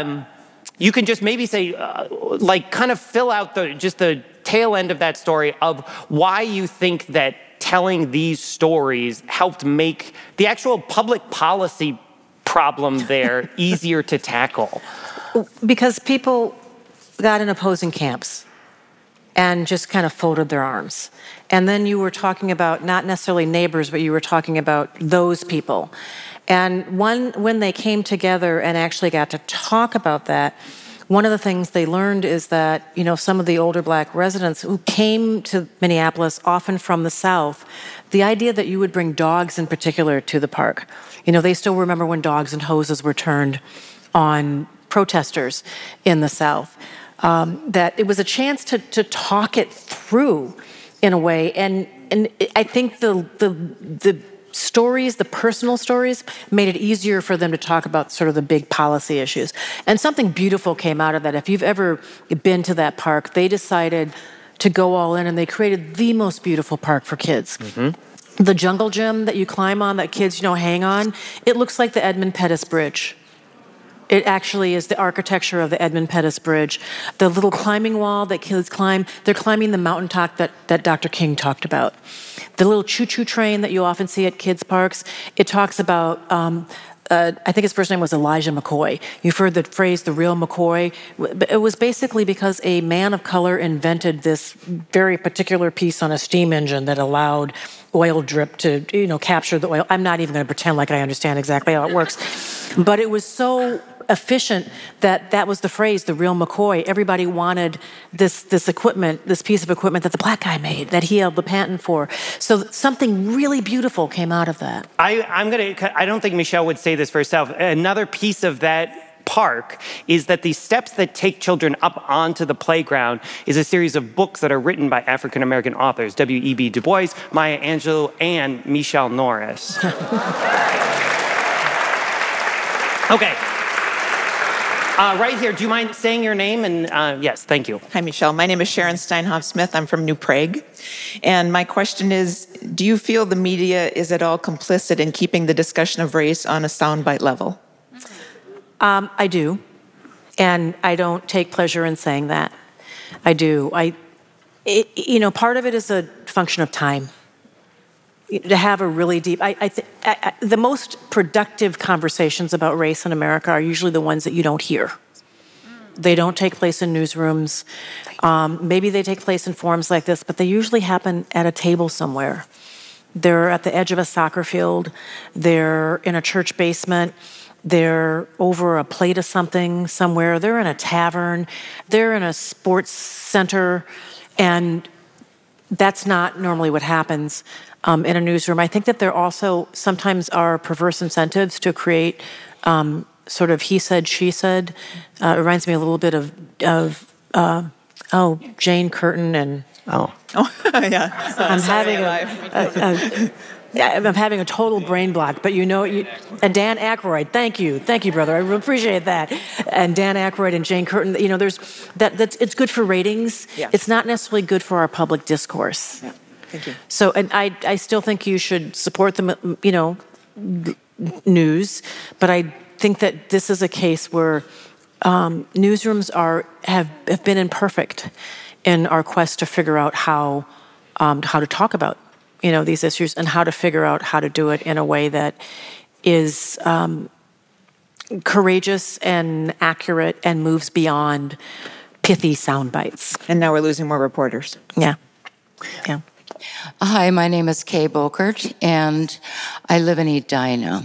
A: you can just maybe say, kind of fill out the tail end of that story of why you think that telling these stories helped make the actual public policy problem there easier to tackle.
C: Because people got in opposing camps and just kind of folded their arms. And then you were talking about not necessarily neighbors, but you were talking about those people. And when they came together and actually got to talk about that, one of the things they learned is that, some of the older Black residents who came to Minneapolis, often from the South, the idea that you would bring dogs in particular to the park. They still remember when dogs and hoses were turned on protesters in the South. That it was a chance to talk it through in a way. And I think the stories, the personal stories, made it easier for them to talk about sort of the big policy issues. And something beautiful came out of that. If you've ever been to that park, they decided to go all in, and they created the most beautiful park for kids. Mm-hmm. The jungle gym that you climb on, that kids, hang on, it looks like the Edmund Pettus Bridge. It actually is the architecture of the Edmund Pettus Bridge. The little climbing wall that kids climb, they're climbing the mountaintop that Dr. King talked about. The little choo-choo train that you often see at kids' parks, it talks about, I think his first name was Elijah McCoy. You've heard the phrase, the real McCoy. It was basically because a man of color invented this very particular piece on a steam engine that allowed oil drip to, capture the oil. I'm not even going to pretend like I understand exactly how it works. But it was so efficient that was the phrase, the real McCoy. Everybody wanted this equipment, this piece of equipment that the Black guy made, that he held the patent for. So something really beautiful came out of that.
A: I don't think Michelle would say this for herself. Another piece of that park is that the steps that take children up onto the playground is a series of books that are written by African-American authors, W.E.B. Du Bois, Maya Angelou, and Michelle Norris. Okay. Right here, do you mind saying your name? And yes, thank you.
P: Hi, Michelle. My name is Sharon Steinhoff-Smith. I'm from New Prague. And my question is, do you feel the media is at all complicit in keeping the discussion of race on a soundbite level?
C: I do, and I don't take pleasure in saying that. I do. Part of it is a function of time. To have a really deep, the most productive conversations about race in America are usually the ones that you don't hear. They don't take place in newsrooms. Maybe they take place in forums like this, but they usually happen at a table somewhere. They're at the edge of a soccer field. They're in a church basement. They're over a plate of something somewhere. They're in a tavern. They're in a sports center. And that's not normally what happens in a newsroom. I think that there also sometimes are perverse incentives to create sort of he said, she said. It reminds me a little bit of Jane Curtin and...
P: yeah.
C: I'm having a total brain block, but and Dan Aykroyd, thank you, brother, I really appreciate that. And Dan Aykroyd and Jane Curtin, there's it's good for ratings.
P: Yes.
C: It's not necessarily good for our public discourse.
P: Yeah. Thank you.
C: So, and I still think you should support the news, but I think that this is a case where newsrooms have been imperfect in our quest to figure out how to talk about these issues and how to figure out how to do it in a way that is courageous and accurate and moves beyond pithy sound bites.
P: And now we're losing more reporters.
C: Yeah.
Q: Hi, my name is Kay Bokert, and I live in Edina.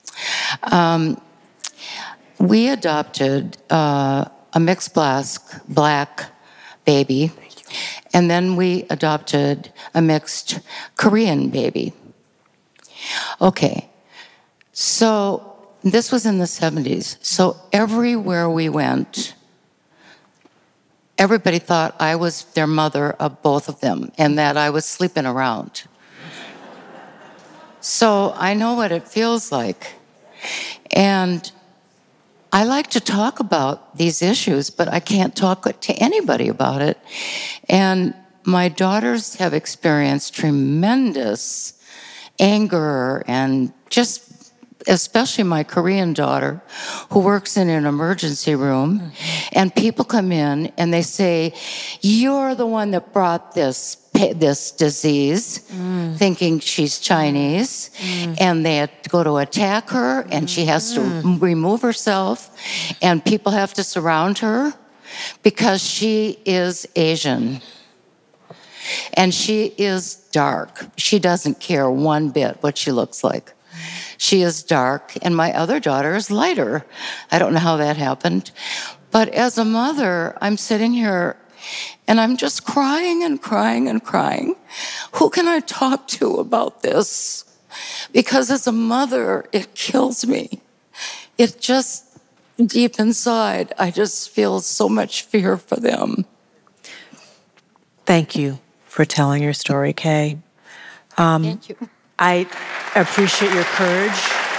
Q: We adopted a mixed black baby, and then we adopted a mixed Korean baby. Okay, so this was in the 70s. So everywhere we went, everybody thought I was their mother of both of them and that I was sleeping around. So I know what it feels like. And I like to talk about these issues, but I can't talk to anybody about it. And my daughters have experienced tremendous anger and just, especially my Korean daughter, who works in an emergency room, and people come in and they say, "You're the one that brought this disease," thinking she's Chinese, and they go to attack her, and she has to remove herself, and people have to surround her because she is Asian. And she is dark. She doesn't care one bit what she looks like. She is dark, and my other daughter is lighter. I don't know how that happened. But as a mother, I'm sitting here, and I'm just crying and crying and crying. Who can I talk to about this? Because as a mother, it kills me. It just, deep inside, I just feel so much fear for them.
C: Thank you for telling your story, Kay.
Q: Thank you.
C: I appreciate your courage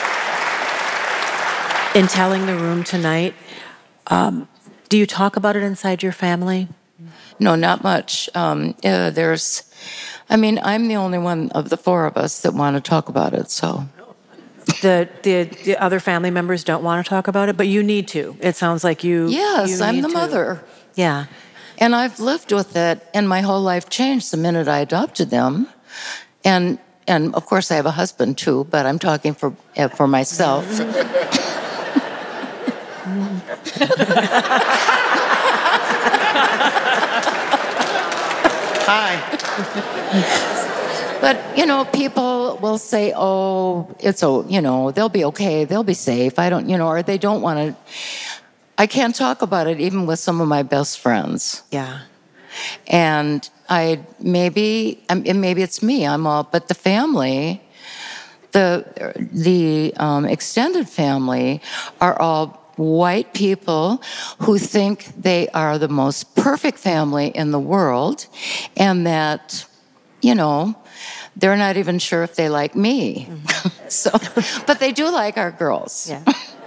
C: in telling the room tonight. Do you talk about it inside your family?
Q: No, not much. I'm the only one of the four of us that want to talk about it, so.
C: The other family members don't want to talk about it, but you need to. It sounds like you.
Q: Yes,
C: you
Q: I'm
C: need
Q: the
C: to.
Q: mother.
C: Yeah.
Q: And I've lived with it, and my whole life changed the minute I adopted them. And of course, I have a husband too, but I'm talking for myself.
D: Hi.
Q: But, people will say, oh, they'll be okay, they'll be safe. Or they don't want to. I can't talk about it even with some of my best friends.
C: Yeah.
Q: And maybe it's me, but the family, the extended family are all white people who think they are the most perfect family in the world, and that, they're not even sure if they like me. But they do like our girls.
C: Yeah.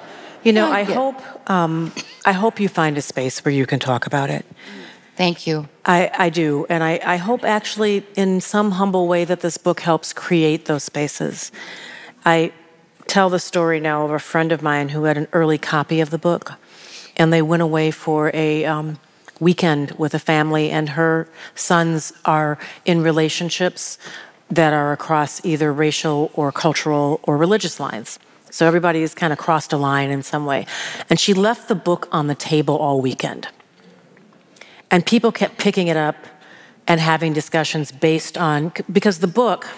C: I hope you find a space where you can talk about it.
Q: Thank you.
C: I do. And I hope actually in some humble way that this book helps create those spaces. tell the story now of a friend of mine who had an early copy of the book, and they went away for a weekend with a family, and her sons are in relationships that are across either racial or cultural or religious lines. So everybody's kind of crossed a line in some way. And she left the book on the table all weekend. And people kept picking it up and having discussions based on, because the book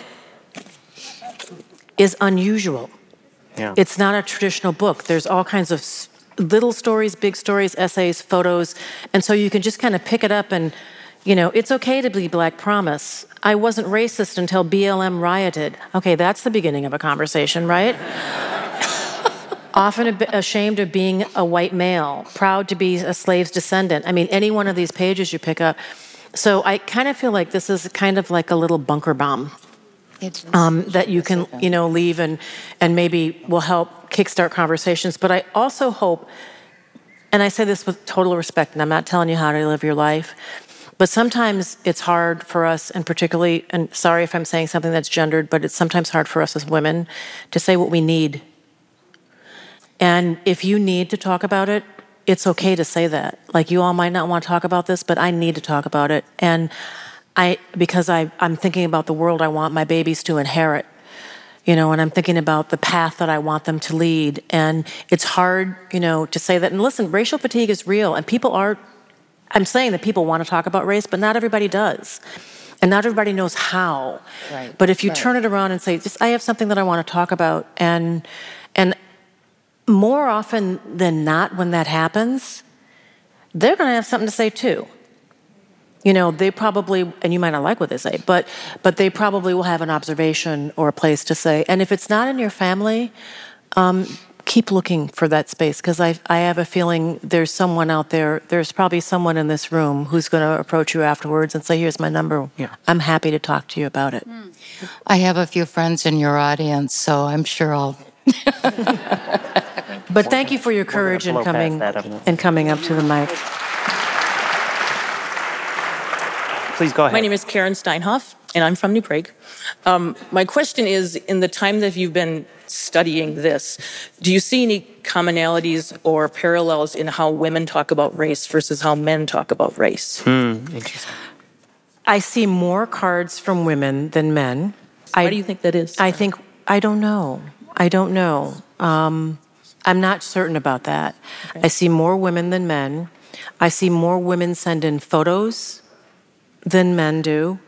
C: is unusual.
A: Yeah.
C: It's not a traditional book. There's all kinds of little stories, big stories, essays, photos. And so you can just kind of pick it up and, you know, it's okay to be Black Promise. I wasn't racist until BLM rioted. Okay, that's the beginning of a conversation, right? Often ashamed of being a white male, proud to be a slave's descendant. I mean, any one of these pages you pick up. So I kind of feel like this is kind of like a little bunker bomb that you can, you know, leave and maybe will help kickstart conversations. But I also hope, and I say this with total respect, and I'm not telling you how to live your life, but sometimes it's hard for us, and particularly, and sorry if I'm saying something that's gendered, but it's sometimes hard for us as women to say what we need. And if you need to talk about it, it's okay to say that. Like, you all might not want to talk about this, but I need to talk about it. And because I'm thinking about the world I want my babies to inherit, you know, and I'm thinking about the path that I want them to lead. And it's hard, you know, to say that. And listen, racial fatigue is real, and I'm saying that people want to talk about race, but not everybody does. And not everybody knows how. Right. But if you turn it around and say, I have something that I want to talk about, and more often than not, when that happens, they're going to have something to say too. You know, they probably, and you might not like what they say, but they probably will have an observation or a place to say. And if it's not in your family, keep looking for that space, because I have a feeling there's someone out there, there's probably someone in this room who's going to approach you afterwards and say, here's my number. Yeah. I'm happy to talk to you about it.
Q: I have a few friends in your audience, so I'm sure I'll...
C: But thank you for your courage in coming up to the mic.
A: Please go ahead.
R: My name is Karen Steinhoff, and I'm from New Prague. My question is, in the time that you've been studying this, do you see any commonalities or parallels in how women talk about race versus how men talk about race?
A: Interesting.
C: I see more cards from women than men.
R: Why do you think that is?
C: I don't know. I'm not certain about that. Okay. I see more women than men. I see more women send in photos than men do.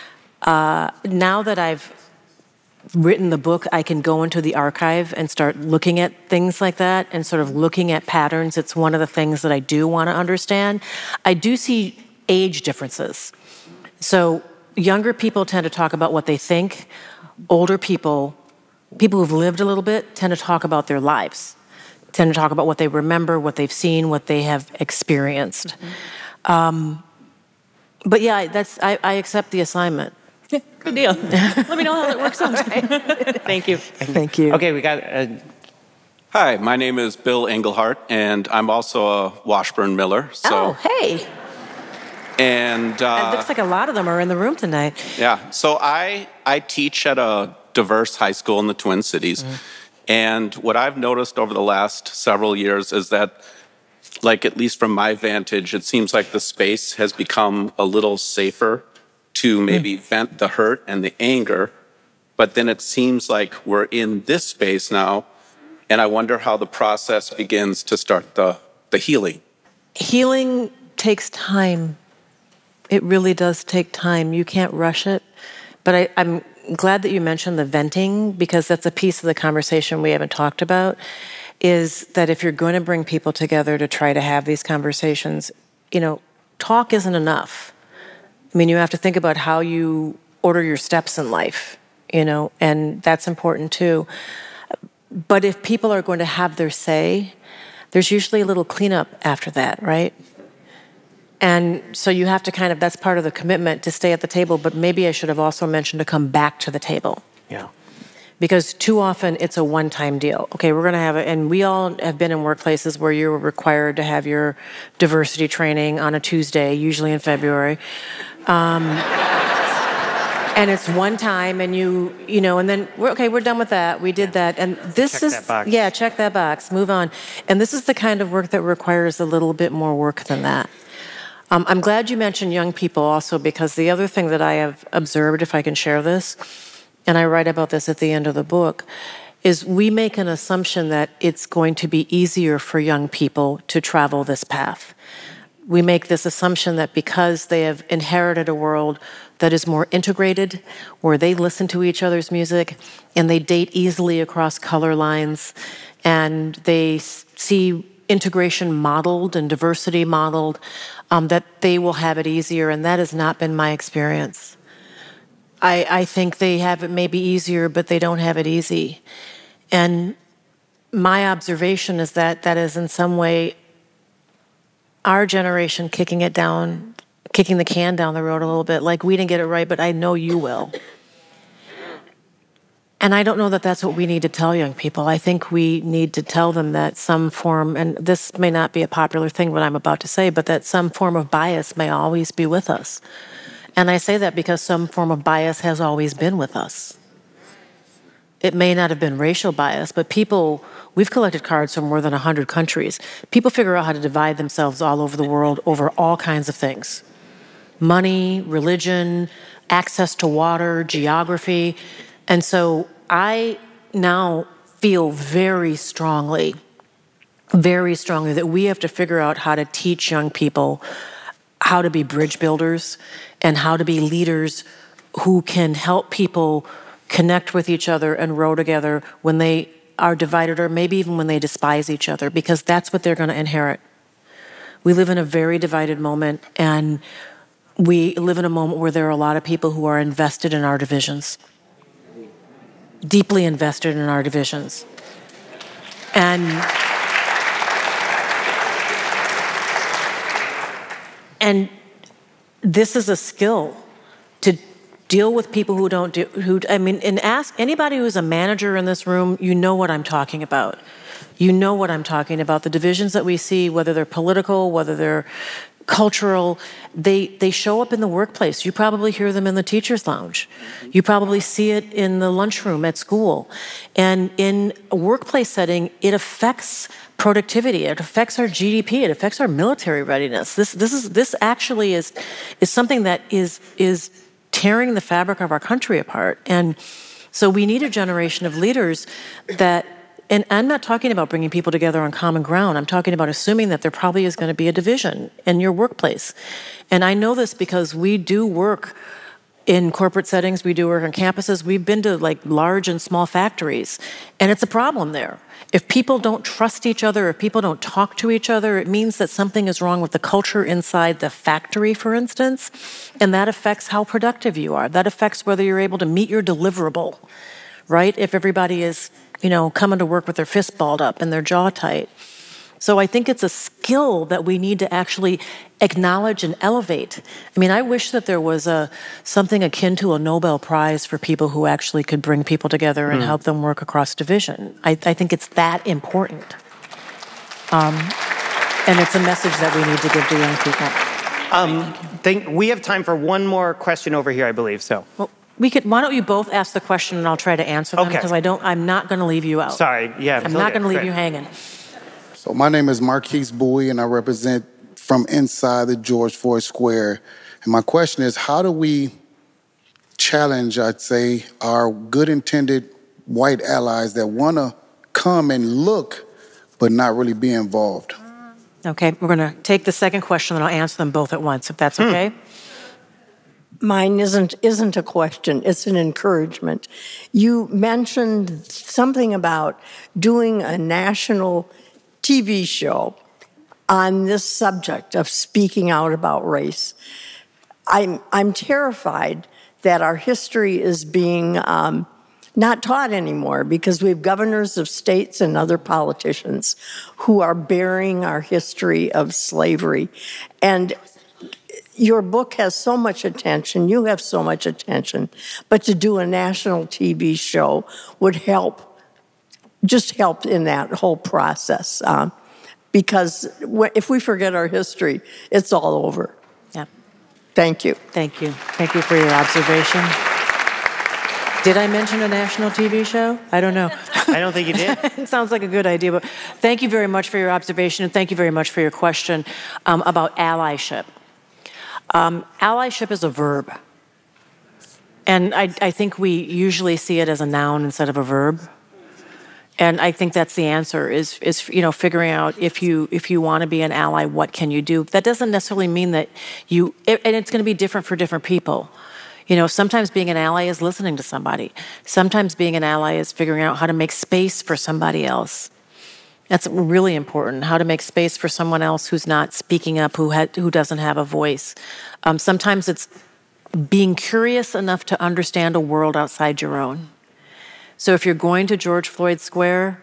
C: Now that I've written the book, I can go into the archive and start looking at things like that and sort of looking at patterns. It's one of the things that I do want to understand. I do see age differences. So younger people tend to talk about what they think. Older people who've lived a little bit, tend to talk about their lives, tend to talk about what they remember, what they've seen, what they have experienced. Mm-hmm. But yeah, I accept the assignment.
R: Yeah, good deal. Let me know how that works out. Thank you.
C: Thank you.
A: Okay, we got...
S: Hi, my name is Bill Engelhart, and I'm also a Washburn Miller. So,
C: hey.
S: And
C: it looks like a lot of them are in the room tonight.
S: Yeah, so I teach at a diverse high school in the Twin Cities. Mm. And what I've noticed over the last several years is that, like, at least from my vantage, it seems like the space has become a little safer to maybe vent the hurt and the anger. But then it seems like we're in this space now, and I wonder how the process begins to start the healing.
C: Healing takes time. It really does take time. You can't rush it. But I'm glad that you mentioned the venting, because that's a piece of the conversation we haven't talked about, is that if you're going to bring people together to try to have these conversations, you know, talk isn't enough. I mean, you have to think about how you order your steps in life, you know, and that's important too. But if people are going to have their say, there's usually a little cleanup after that, right? And so you have to kind of, that's part of the commitment to stay at the table, but maybe I should have also mentioned to come back to the table.
A: Yeah.
C: Because too often it's a one-time deal. Okay, we're going to have it, and we all have been in workplaces where you're required to have your diversity training on a Tuesday, usually in February. And it's one time, and you know, and then we're done with that. We did that, and this
A: Check
C: is
A: that box.
C: check that box, move on. And this is the kind of work that requires a little bit more work than that. I'm glad you mentioned young people also, because the other thing that I have observed, if I can share this, and I write about this at the end of the book, is we make an assumption that it's going to be easier for young people to travel this path. We make this assumption that because they have inherited a world that is more integrated, where they listen to each other's music and they date easily across color lines, and they see integration modeled and diversity modeled, that they will have it easier, and that has not been my experience. I think they have it maybe easier, but they don't have it easy. And my observation is that that is in some way our generation kicking the can down the road a little bit, like we didn't get it right, but I know you will. And I don't know that that's what we need to tell young people. I think we need to tell them that some form, and this may not be a popular thing, what I'm about to say, but that some form of bias may always be with us. And I say that because some form of bias has always been with us. It may not have been racial bias, but we've collected cards from more than 100 countries. People figure out how to divide themselves all over the world over all kinds of things. Money, religion, access to water, geography. And so I now feel very strongly that we have to figure out how to teach young people how to be bridge builders and how to be leaders who can help people connect with each other and row together when they are divided, or maybe even when they despise each other, because that's what they're going to inherit. We live in a very divided moment, and we live in a moment where there are a lot of people who are invested in our divisions, deeply invested in our divisions. And this is a skill to deal with people and ask anybody who's a manager in this room, you know what I'm talking about. You know what I'm talking about. The divisions that we see, whether they're political, whether they're cultural, they show up in the workplace. You probably hear them in the teacher's lounge. You probably see it in the lunchroom at school. And in a workplace setting, it affects productivity. It affects our GDP. It affects our military readiness. This actually is something that is tearing the fabric of our country apart. And so we need a generation of leaders that, and I'm not talking about bringing people together on common ground. I'm talking about assuming that there probably is going to be a division in your workplace. And I know this because we do work in corporate settings. We do work on campuses. We've been to like large and small factories, and it's a problem there. If people don't trust each other, if people don't talk to each other, it means that something is wrong with the culture inside the factory, for instance, and that affects how productive you are. That affects whether you're able to meet your deliverable, right? If everybody is, coming to work with their fist balled up and their jaw tight. So I think it's a skill that we need to actually acknowledge and elevate. I mean, I wish that there was something akin to a Nobel Prize for people who actually could bring people together and help them work across division. I think it's that important. And it's a message that we need to give to young people.
A: We have time for one more question over here, I believe. So.
C: Well, why don't you both ask the question and I'll try to answer them, because I'm not going to leave you out.
A: Sorry, yeah.
C: I'm not going to leave you hanging.
T: So my name is Marquise Bowie, and I represent from inside the George Floyd Square. And my question is, how do we challenge, I'd say, our good-intended white allies that want to come and look but not really be involved?
C: Okay, we're going to take the second question and I'll answer them both at once, if that's okay.
U: Mine isn't a question, it's an encouragement. You mentioned something about doing a national TV show on this subject of speaking out about race. I'm terrified that our history is being not taught anymore, because we have governors of states and other politicians who are burying our history of slavery. And your book has so much attention, you have so much attention, but to do a national TV show would help in that whole process. Because if we forget our history, it's all over.
C: Yeah.
U: Thank you.
C: Thank you. Thank you for your observation. Did I mention a national TV show? I don't know.
A: I don't think you did.
C: It sounds like a good idea, but thank you very much for your observation, and thank you very much for your question about allyship. Allyship is a verb, and I think we usually see it as a noun instead of a verb. And I think that's the answer: is figuring out if you want to be an ally, what can you do? That doesn't necessarily mean that and it's going to be different for different people. Sometimes being an ally is listening to somebody. Sometimes being an ally is figuring out how to make space for somebody else. That's really important, how to make space for someone else who's not speaking up, who doesn't have a voice. Sometimes it's being curious enough to understand a world outside your own. So if you're going to George Floyd Square,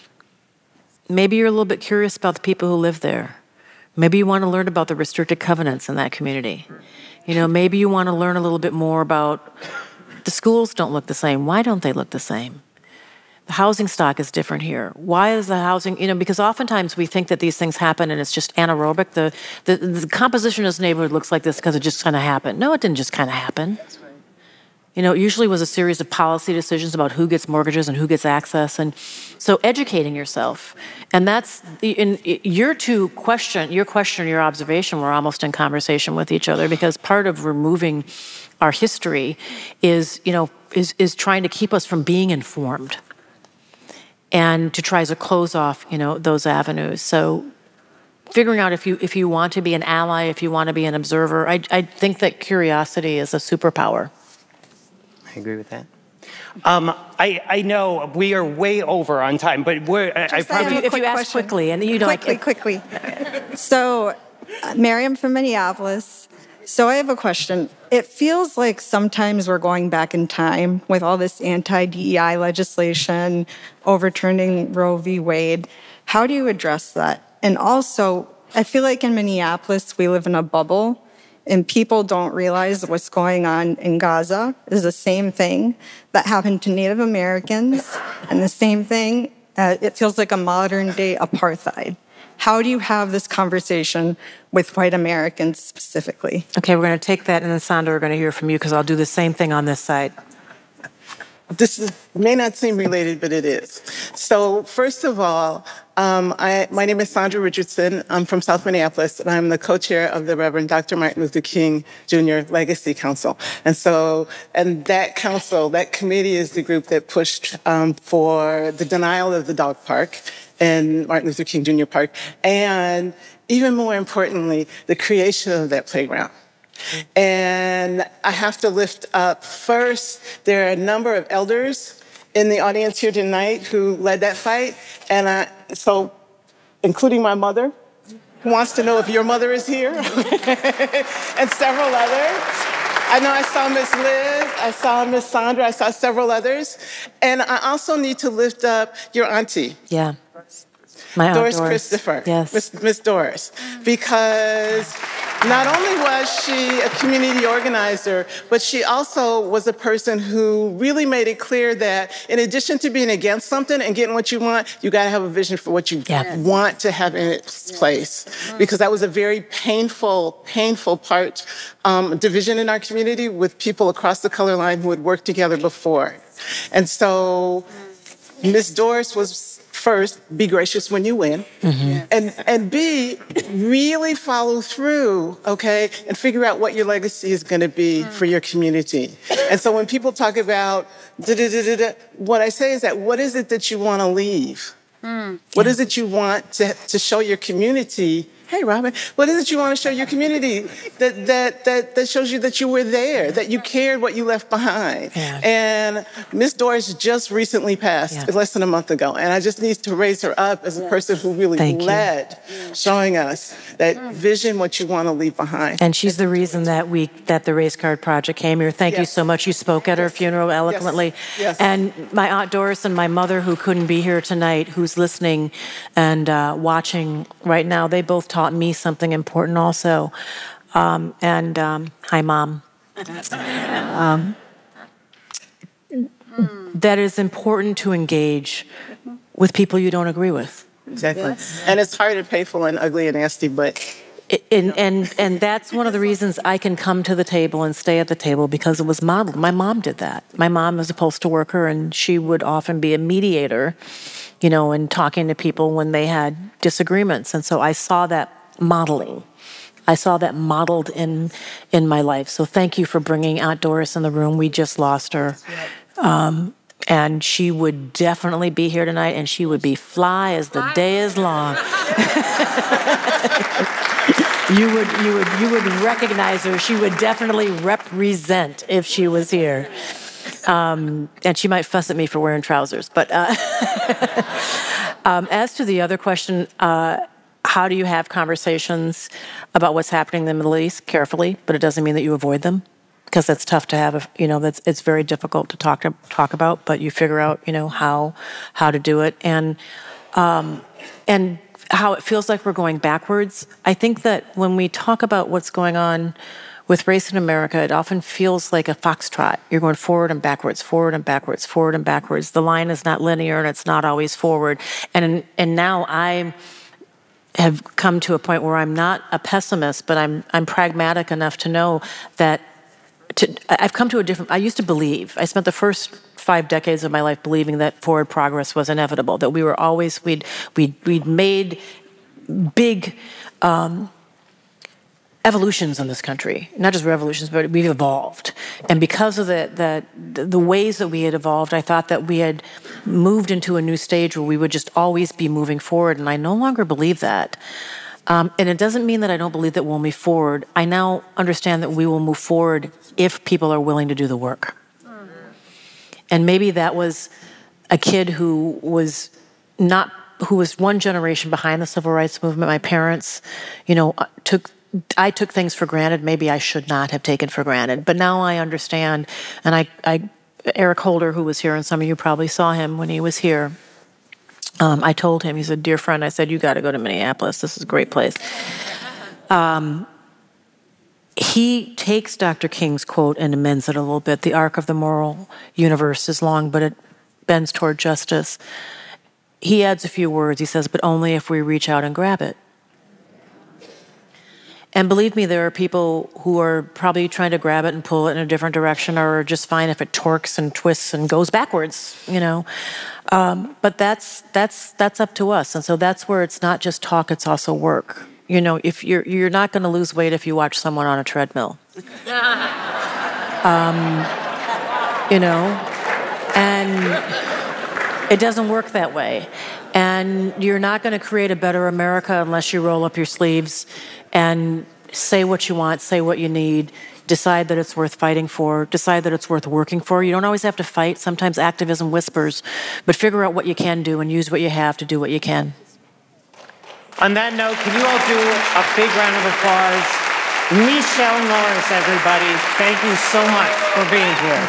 C: maybe you're a little bit curious about the people who live there. Maybe you want to learn about the restricted covenants in that community. Maybe you want to learn a little bit more about the schools don't look the same. Why don't they look the same? The housing stock is different here. Why is the housing, because oftentimes we think that these things happen and it's just anaerobic. The composition of this neighborhood looks like this because it just kind of happened. No, it didn't just kind of happen. It usually was a series of policy decisions about who gets mortgages and who gets access. And so educating yourself. And that's, your question, your observation, we're almost in conversation with each other, because part of removing our history is trying to keep us from being informed and to try to close off, those avenues. So figuring out if you want to be an ally, if you want to be an observer, I think that curiosity is a superpower.
A: I agree with that. I know we are way over on time, but
C: if you ask quickly, and you don't
J: quickly. So, Miriam from Minneapolis. So I have a question. It feels like sometimes we're going back in time with all this anti-DEI legislation, overturning Roe v. Wade. How do you address that? And also, I feel like in Minneapolis we live in a bubble. And people don't realize what's going on in Gaza is the same thing that happened to Native Americans, and the same thing, it feels like a modern-day apartheid. How do you have this conversation with white Americans specifically?
C: Okay, we're going to take that, and then Sandra, we're going to hear from you, because I'll do the same thing on this side.
D: This may not seem related, but it is. So first of all, my name is Sandra Richardson. I'm from South Minneapolis, and I'm the co-chair of the Reverend Dr. Martin Luther King Jr. Legacy Council. And that council, that committee is the group that pushed for the denial of the dog park in Martin Luther King Jr. Park, and even more importantly, the creation of that playground. And I have to lift up first, there are a number of elders in the audience here tonight who led that fight. And so, including my mother, who wants to know if your mother is here, and several others. I know I saw Miss Liz, I saw Miss Sandra, I saw several others. And I also need to lift up your auntie.
C: Yeah. My aunt
D: Doris Christopher,
C: yes.
D: Miss Doris, because not only was she a community organizer, but she also was a person who really made it clear that in addition to being against something and getting what you want, you got to have a vision for what you want to have in its place. Because that was a very painful part, division in our community with people across the color line who had worked together before. And so Miss Doris was, first, be gracious when you win, and B, really follow through, okay, and figure out what your legacy is going to be for your community. And so when people talk about what I say is that, what is it that you want to leave? What is it you want to show your community? Hey, Robin, what is it you want to show your community that shows you that you were there, that you cared what you left behind? Yeah. And Miss Doris just recently passed less than a month ago. And I just need to raise her up as a person who really led, showing us that vision, what you want to leave behind.
C: And she's the reason that the Race Card Project came here. Thank you so much. You spoke at her funeral eloquently. Yes. And my Aunt Doris and my mother, who couldn't be here tonight, who's listening and watching right now, they both taught me something important also. Hi, Mom. That is important to engage with people you don't agree with.
D: Exactly. And it's hard and painful and ugly and nasty, but
C: And that's one of the reasons I can come to the table and stay at the table, because it was modeled. My mom did that. My mom was a postal worker, and she would often be a mediator, and talking to people when they had disagreements. And so I saw that modeling. I saw that modeled in my life. So thank you for bringing Aunt Doris in the room. We just lost her. And she would definitely be here tonight, and she would be fly as the day is long. You would recognize her. She would definitely represent if she was here. And she might fuss at me for wearing trousers. But as to the other question, how do you have conversations about what's happening in the Middle East? Carefully, but it doesn't mean that you avoid them, because that's tough to have. It's very difficult to talk about. But you figure out, how to do it, and how it feels like we're going backwards. I think that when we talk about what's going on with race in America, it often feels like a foxtrot. You're going forward and backwards, forward and backwards, forward and backwards. The line is not linear, and it's not always forward. And now I have come to a point where I'm not a pessimist, but I'm pragmatic enough to know that I've come to a different. I used to believe. I spent the first 5 decades of my life believing that forward progress was inevitable. That we were always we'd made big evolutions in this country, not just revolutions, but we've evolved. And because of the ways that we had evolved, I thought that we had moved into a new stage where we would just always be moving forward. And I no longer believe that. And it doesn't mean that I don't believe that we'll move forward. I now understand that we will move forward if people are willing to do the work. And maybe that was a kid who was one generation behind the civil rights movement. My parents, I took things for granted. Maybe I should not have taken for granted. But now I understand. And Eric Holder, who was here, and some of you probably saw him when he was here, I told him, he's a dear friend, I said, you got to go to Minneapolis. This is a great place. He takes Dr. King's quote and amends it a little bit. The arc of the moral universe is long, but it bends toward justice. He adds a few words. He says, but only if we reach out and grab it. And believe me, there are people who are probably trying to grab it and pull it in a different direction, or are just fine if it torques and twists and goes backwards, But that's up to us. And so that's where it's not just talk, it's also work. If you're not going to lose weight if you watch someone on a treadmill. And it doesn't work that way. And you're not going to create a better America unless you roll up your sleeves and say what you want, say what you need, decide that it's worth fighting for, decide that it's worth working for. You don't always have to fight. Sometimes activism whispers, but figure out what you can do and use what you have to do what you can.
A: On that note, can you all do a big round of applause? Michelle Norris, everybody. Thank you so much for being here.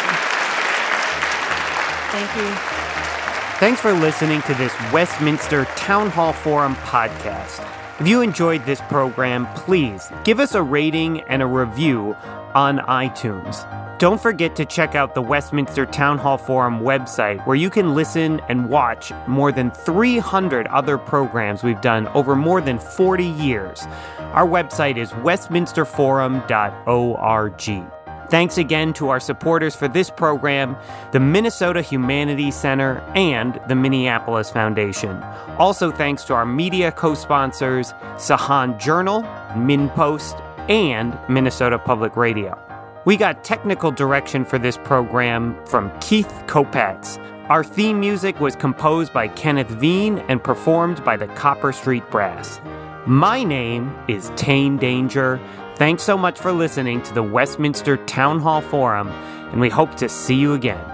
C: Thank you.
A: Thanks for listening to this Westminster Town Hall Forum podcast. If you enjoyed this program, please give us a rating and a review on iTunes. Don't forget to check out the Westminster Town Hall Forum website, where you can listen and watch more than 300 other programs we've done over more than 40 years. Our website is westminsterforum.org. Thanks again to our supporters for this program, the Minnesota Humanities Center and the Minneapolis Foundation. Also thanks to our media co-sponsors, Sahan Journal, MinnPost, and Minnesota Public Radio. We got technical direction for this program from Keith Kopatz. Our theme music was composed by Kenneth Veen and performed by the Copper Street Brass. My name is Tane Danger. Thanks so much for listening to the Westminster Town Hall Forum, and we hope to see you again.